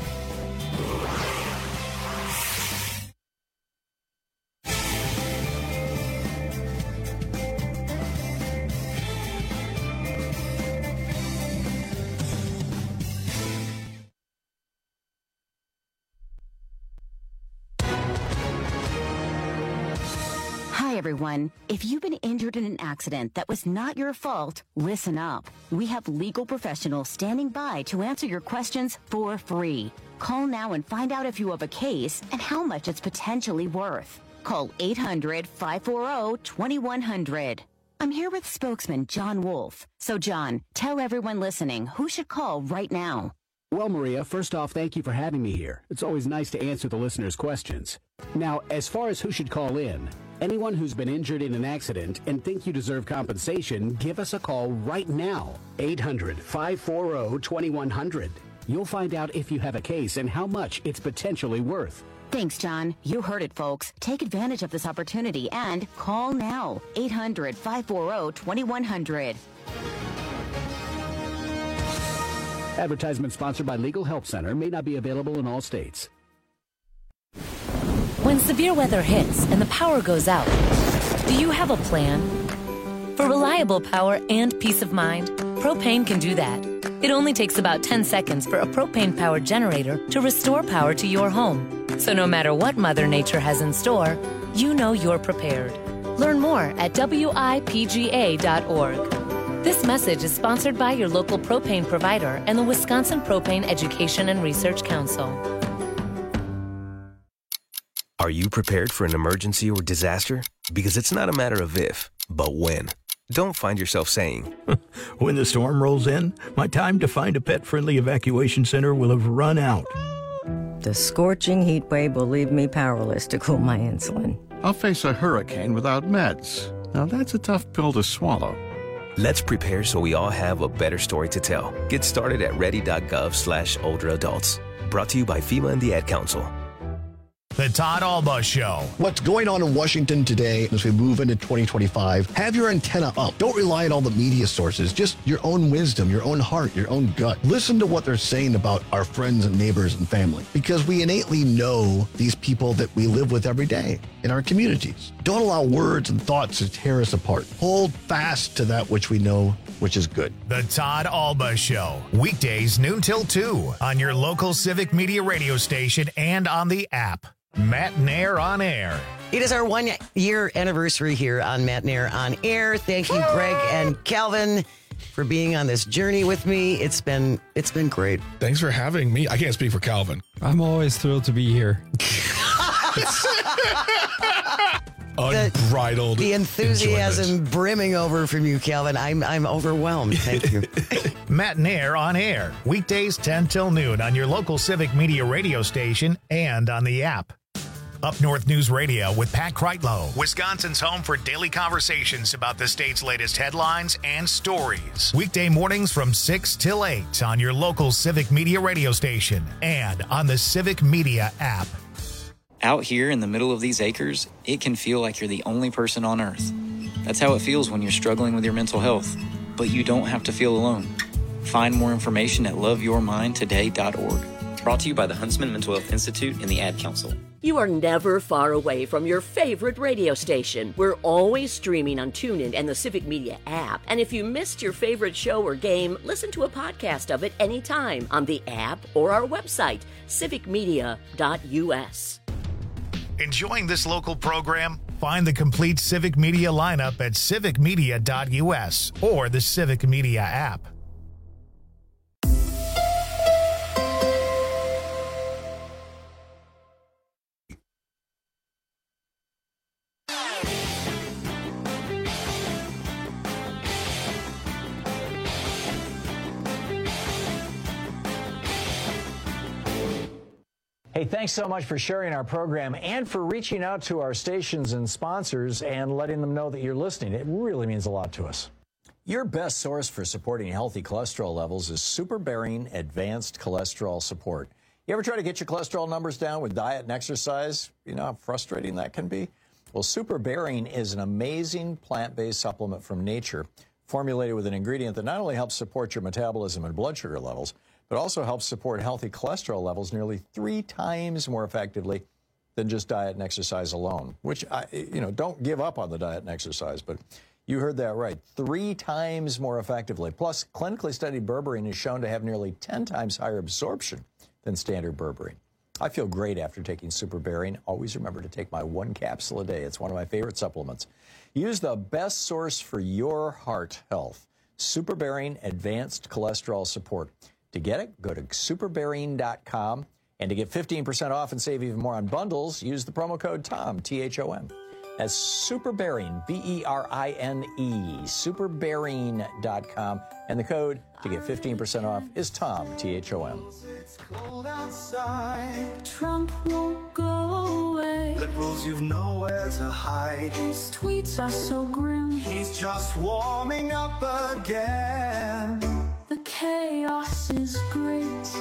Hi, everyone. If you've been injured in an accident that was not your fault, listen up. We have legal professionals standing by to answer your questions for free. Call now and find out if you have a case and how much it's potentially worth. Call eight hundred, five four zero, two one zero zero. I'm here with spokesman John Wolf. So, John, tell everyone listening who should call right now. Well, Maria, first off, thank you for having me here. It's always nice to answer the listeners' questions. Now, as far as who should call in, anyone who's been injured in an accident and think you deserve compensation, give us a call right now. eight hundred, five four zero, two one zero zero. You'll find out if you have a case and how much it's potentially worth. Thanks, John. You heard it, folks. Take advantage of this opportunity and call now. eight hundred, five four zero, two one zero zero. Advertisement sponsored by Legal Help Center, may not be available in all states. When severe weather hits and the power goes out, do you have a plan? For reliable power and peace of mind, Propane can do that. It only takes about ten seconds for a propane-powered generator to restore power to your home. So no matter what Mother Nature has in store, you know you're prepared. Learn more at W I P G A dot org. This message is sponsored by your local propane provider and the Wisconsin Propane Education and Research Council. Are you prepared for an emergency or disaster? Because it's not a matter of if, but when. Don't find yourself saying, when the storm rolls in, my time to find a pet-friendly evacuation center will have run out. The scorching heat wave will leave me powerless to cool my insulin. I'll face a hurricane without meds. Now that's a tough pill to swallow. Let's prepare so we all have a better story to tell. Get started at ready.gov slash older adults. Brought to you by FEMA and the Ad Council. The Todd Alba Show. What's going on in Washington today as we move into twenty twenty-five? Have your antenna up. Don't rely on all the media sources. Just your own wisdom, your own heart, your own gut. Listen to what they're saying about our friends and neighbors and family, because we innately know these people that we live with every day in our communities. Don't allow words and thoughts to tear us apart. Hold fast to that which we know, which is good. The Todd Alba Show. Weekdays noon till two on your local Civic Media radio station and on the app. Matt Nair on Air. It is our one year anniversary here on Matt Nair on Air. Thank you, Greg and Calvin. for being on this journey with me. It's been it's been great. Thanks for having me. I can't speak for Calvin. I'm always thrilled to be here. Unbridled. The enthusiasm enjoyment. brimming over from you, Calvin. I'm I'm overwhelmed. Thank you. Matt and Air on air. Weekdays ten till noon on your local Civic Media radio station and on the app. Up North News Radio with Pat Kreitlow, Wisconsin's home for daily conversations about the state's latest headlines and stories. Weekday mornings from six till eight on your local Civic Media radio station and on the Civic Media app. Out here in the middle of these acres, it can feel like you're the only person on Earth. That's how it feels when you're struggling with your mental health. But you don't have to feel alone. Find more information at love your mind today dot org. Brought to you by the Huntsman Mental Health Institute and the Ad Council. You are never far away from your favorite radio station. We're always streaming on TuneIn and the Civic Media app. And if you missed your favorite show or game, listen to a podcast of it anytime on the app or our website, civic media dot u s. Enjoying this local program? Find the complete Civic Media lineup at civic media dot u s or the Civic Media app. Hey, thanks so much for sharing our program and for reaching out to our stations and sponsors and letting them know that you're listening. It really means a lot to us. Your best source for supporting healthy cholesterol levels is Super Bearing Advanced Cholesterol Support. You ever try to get your cholesterol numbers down with diet and exercise? You know how frustrating that can be? Well, Super Bearing is an amazing plant-based supplement from nature, formulated with an ingredient that not only helps support your metabolism and blood sugar levels, but also helps support healthy cholesterol levels nearly three times more effectively than just diet and exercise alone, which, I, you know, don't give up on the diet and exercise, but you heard that right, three times more effectively. Plus, clinically studied berberine is shown to have nearly ten times higher absorption than standard berberine. I feel great after taking Super Bearing. Always remember to take my one capsule a day. It's one of my favorite supplements. Use the best source for your heart health, Super Bearing Advanced Cholesterol Support. To get it, go to super bearing dot com. And to get fifteen percent off and save even more on bundles, use the promo code TOM, T H O M. That's Super Bearing, B E R I N E, super bearing dot com. And the code to get fifteen percent off is TOM, T H O M. It's cold outside. Trump won't go away. Liberals, you've nowhere to hide. His tweets are so grim. He's just warming up again. The chaos is great.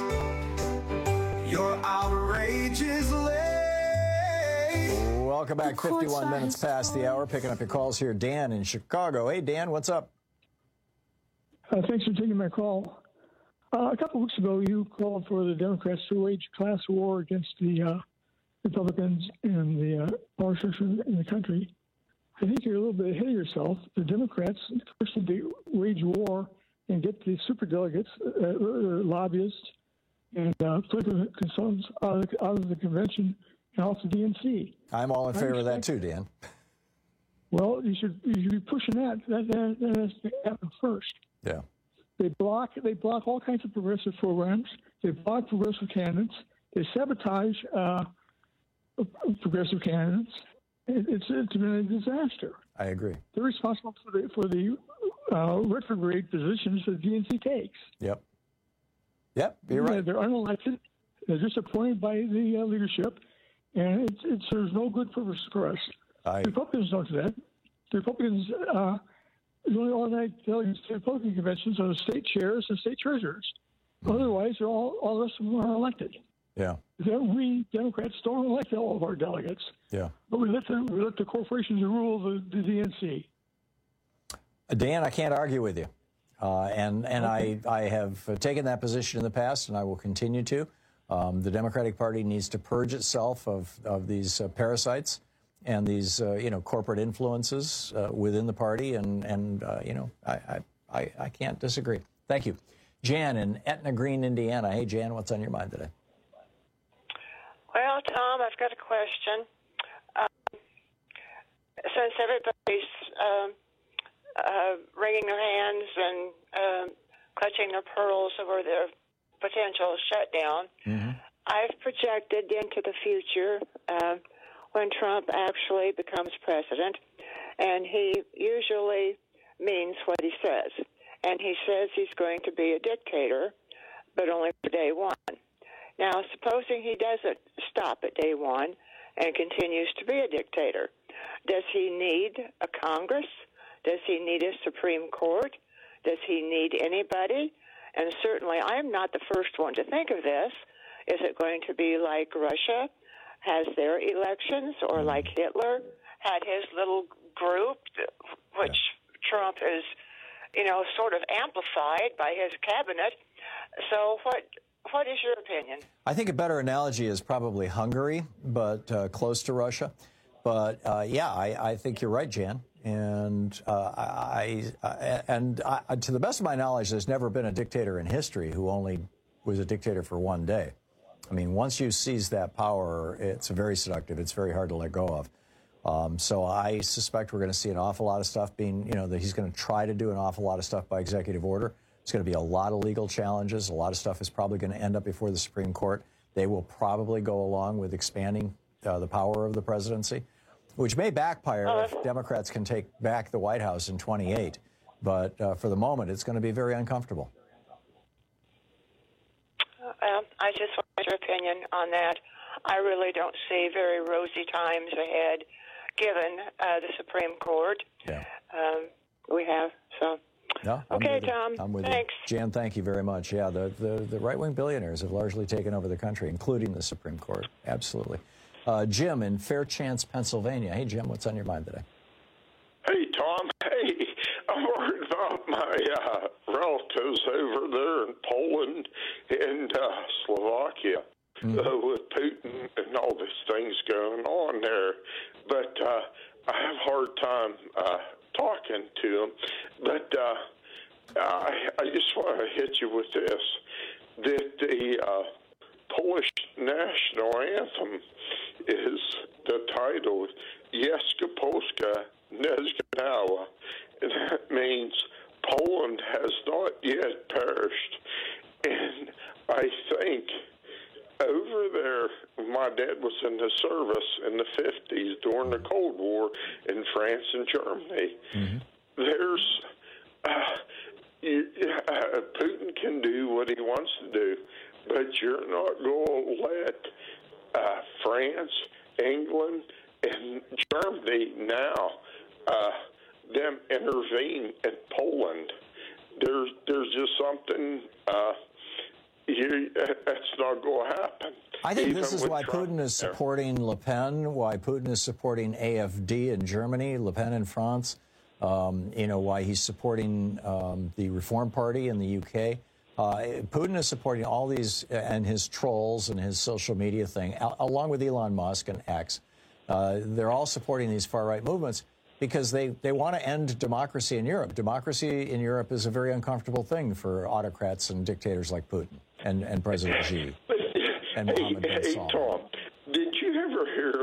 Your outrage is late. Welcome back. fifty-one minutes past the hour. Picking up your calls here. Dan in Chicago. Hey, Dan, what's up? Uh, thanks for taking my call. Uh, a couple of weeks ago, you called for the Democrats to wage class war against the uh, Republicans and the uh, power structure in the country. I think you're a little bit ahead of yourself. The Democrats first need to wage war and get the superdelegates, uh, uh, lobbyists, and uh, political consultants out of, the, out of the convention and off the D N C. I'm all in favor of that too, Dan. Well, you should you should be pushing that. That, that, that has to happen first. Yeah. They block they block all kinds of progressive programs. They block progressive candidates. They sabotage uh, progressive candidates. It, it's it's been a disaster. I agree. They're responsible for the for the uh, retrograde positions that D N C takes. Yep. Yep. You're right. Yeah, they're unelected. They're just appointed by the uh, leadership, and it, it serves no good purpose for us. I... The Republicans don't do that. The Republicans, uh, the only automatic delegates to Republican conventions are the state chairs and state treasurers. Mm-hmm. Otherwise, they're all all the rest of them are elected. Yeah. We Democrats don't elect all of our delegates. Yeah. But we let the we let the corporations rule the, the D N C. Dan, I can't argue with you. Uh, and and okay. I, I have taken that position in the past, and I will continue to. Um, the Democratic Party needs to purge itself of, of these uh, parasites and these uh, you know corporate influences uh, within the party, and and uh, you know I, I I can't disagree. Thank you, Jan in Etna Green, Indiana. Hey, Jan, what's on your mind today? Well, Tom, I've got a question. Um, since everybody's um, uh, wringing their hands and uh, clutching their pearls over their potential shutdown. Mm-hmm. I've projected into the future uh, when Trump actually becomes president, and he usually means what he says. And he says he's going to be a dictator, but only for day one. Now, supposing he doesn't stop at day one and continues to be a dictator, does he need a Congress? Does he need a Supreme Court? Does he need anybody? And certainly, I'm not the first one to think of this. Is it going to be like Russia has their elections, or like Hitler had his little group, which Trump is, you know, sort of amplified by his cabinet? So what what is your opinion? I think a better analogy is probably Hungary, but uh, close to Russia. But uh, yeah, I, I think you're right, Jan. And uh, I, I and I, to the best of my knowledge, there's never been a dictator in history who only was a dictator for one day. I mean, once you seize that power, it's very seductive. It's very hard to let go of. Um, so I suspect we're going to see an awful lot of stuff being, you know, that he's going to try to do an awful lot of stuff by executive order. It's going to be a lot of legal challenges. A lot of stuff is probably going to end up before the Supreme Court. They will probably go along with expanding uh, the power of the presidency, which may backfire uh, if Democrats can take back the White House in twenty-eight. But uh, for the moment, it's going to be very uncomfortable. Well, I just want your opinion on that. I really don't see very rosy times ahead, given uh, the Supreme Court yeah. um, we have. So, no, I'm okay, with Tom. You. I'm with thanks. You. Jan, thank you very much. Yeah, the, the, the right-wing billionaires have largely taken over the country, including the Supreme Court. Absolutely. Uh, Jim in Fairchance, Pennsylvania. Hey, Jim, what's on your mind today? Hey, Tom. Hey, I'm worried about my uh, relatives over there in Poland and uh, Slovakia mm-hmm. uh, with Putin and all these things going on there. But uh, I have a hard time uh, talking to them. But uh, I, I just want to hit you with this, that the uh, Polish national anthem is the title, Jeska Polska Nezgnała, and that means Poland has not yet perished. And I think over there, my dad was in the service in the fifties during the Cold War in France and Germany. Mm-hmm. There's, uh, you, uh, Putin can do what he wants to do, but you're not going to let uh, France, England, and Germany now uh, them intervene in Poland. There's there's just something uh, you, that's not going to happen. I think Even this is why Trump Putin is there. supporting Le Pen, why Putin is supporting A F D in Germany, Le Pen in France, um, you know, why he's supporting um, the Reform Party in the U K. Uh, Putin is supporting all these and his trolls and his social media thing, al- along with Elon Musk and X. Uh, they're all supporting these far-right movements because they, they want to end democracy in Europe. Democracy in Europe is a very uncomfortable thing for autocrats and dictators like Putin and, and President Xi and hey, Mohammed bin hey, Salman. Tom, did you ever hear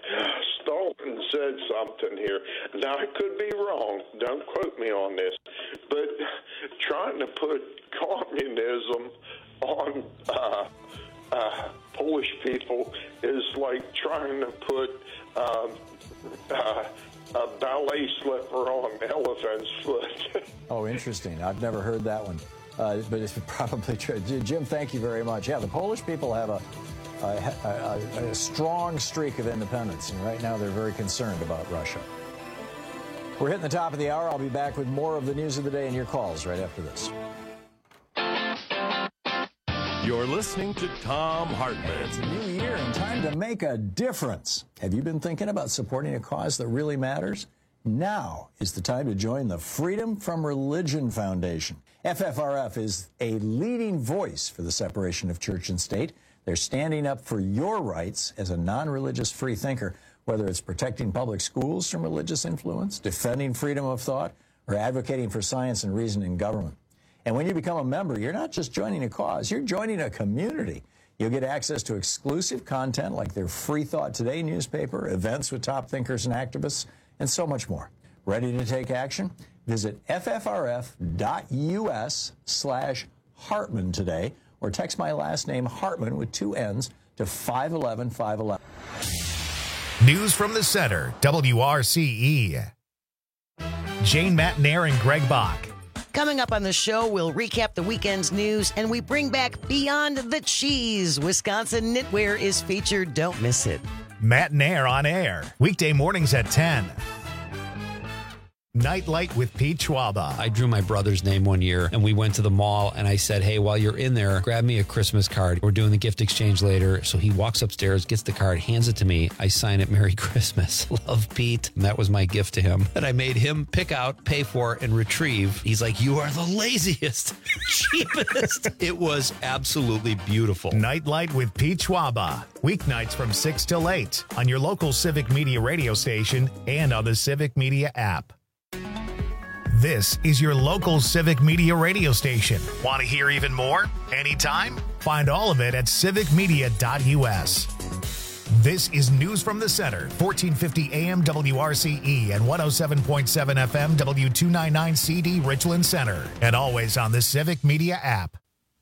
Stalin said something here? Now, I could be wrong. Don't quote me on this. But trying to put communism on uh, uh, Polish people is like trying to put um, uh, a ballet slipper on an elephant's foot. Oh, interesting. I've never heard that one, uh, but it's probably true. Jim, thank you very much. Yeah, the Polish people have a, a, a, a strong streak of independence, and right now they're very concerned about Russia. We're hitting the top of the hour. I'll be back with more of the news of the day and your calls right after this. You're listening to Thom Hartmann. It's a new year and time to make a difference. Have you been thinking about supporting a cause that really matters? Now is the time to join the Freedom from Religion Foundation. F F R F is a leading voice for the separation of church and state. They're standing up for your rights as a non-religious free thinker, whether it's protecting public schools from religious influence, defending freedom of thought, or advocating for science and reason in government. And when you become a member, you're not just joining a cause, you're joining a community. You'll get access to exclusive content like their Free Thought Today newspaper, events with top thinkers and activists, and so much more. Ready to take action? Visit F F R F dot U S slash Hartman today, or text my last name, Hartman, with two N's, to five one one five one one. News from the Center, W R C E. Jane Matnair and Greg Bach. Coming up on the show, we'll recap the weekend's news, and we bring back Beyond the Cheese. Wisconsin Knitwear is featured. Don't miss it. Matnair on air, weekday mornings at ten. Nightlight with Pete Schwaba. I drew my brother's name one year, and we went to the mall, and I said, hey, while you're in there, grab me a Christmas card. We're doing the gift exchange later. So he walks upstairs, gets the card, hands it to me. I sign it, Merry Christmas. Love, Pete. And that was my gift to him that I made him pick out, pay for, and retrieve. He's like, you are the laziest, cheapest. It was absolutely beautiful. Nightlight with Pete Schwaba. Weeknights from six till eight on your local Civic Media radio station and on the Civic Media app. This is your local Civic Media radio station. Want to hear even more? Anytime? Find all of it at civic media dot U S. This is News from the Center, fourteen fifty A M W R C E and one oh seven point seven F M W two ninety-nine C D Richland Center, and always on the Civic Media app.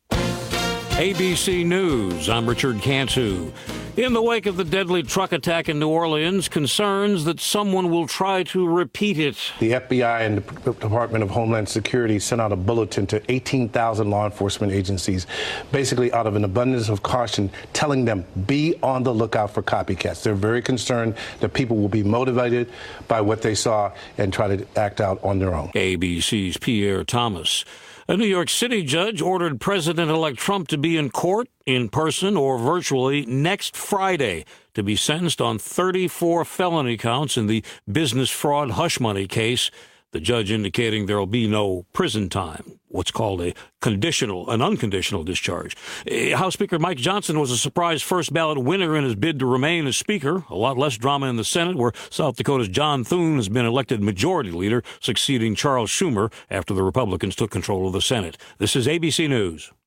A B C News, I'm Richard Cantu. In the wake of the deadly truck attack in New Orleans, concerns that someone will try to repeat it. The F B I and the Department of Homeland Security sent out a bulletin to eighteen thousand law enforcement agencies, basically out of an abundance of caution, telling them, be on the lookout for copycats. They're very concerned that people will be motivated by what they saw and try to act out on their own. A B C's Pierre Thomas. A New York City judge ordered President-elect Trump to be in court, in person or virtually, next Friday to be sentenced on thirty-four felony counts in the business fraud hush money case. The judge indicating there will be no prison time, what's called a conditional, an unconditional discharge. House Speaker Mike Johnson was a surprise first ballot winner in his bid to remain as Speaker. A lot less drama in the Senate, where South Dakota's John Thune has been elected Majority Leader, succeeding Charles Schumer after the Republicans took control of the Senate. This is A B C News.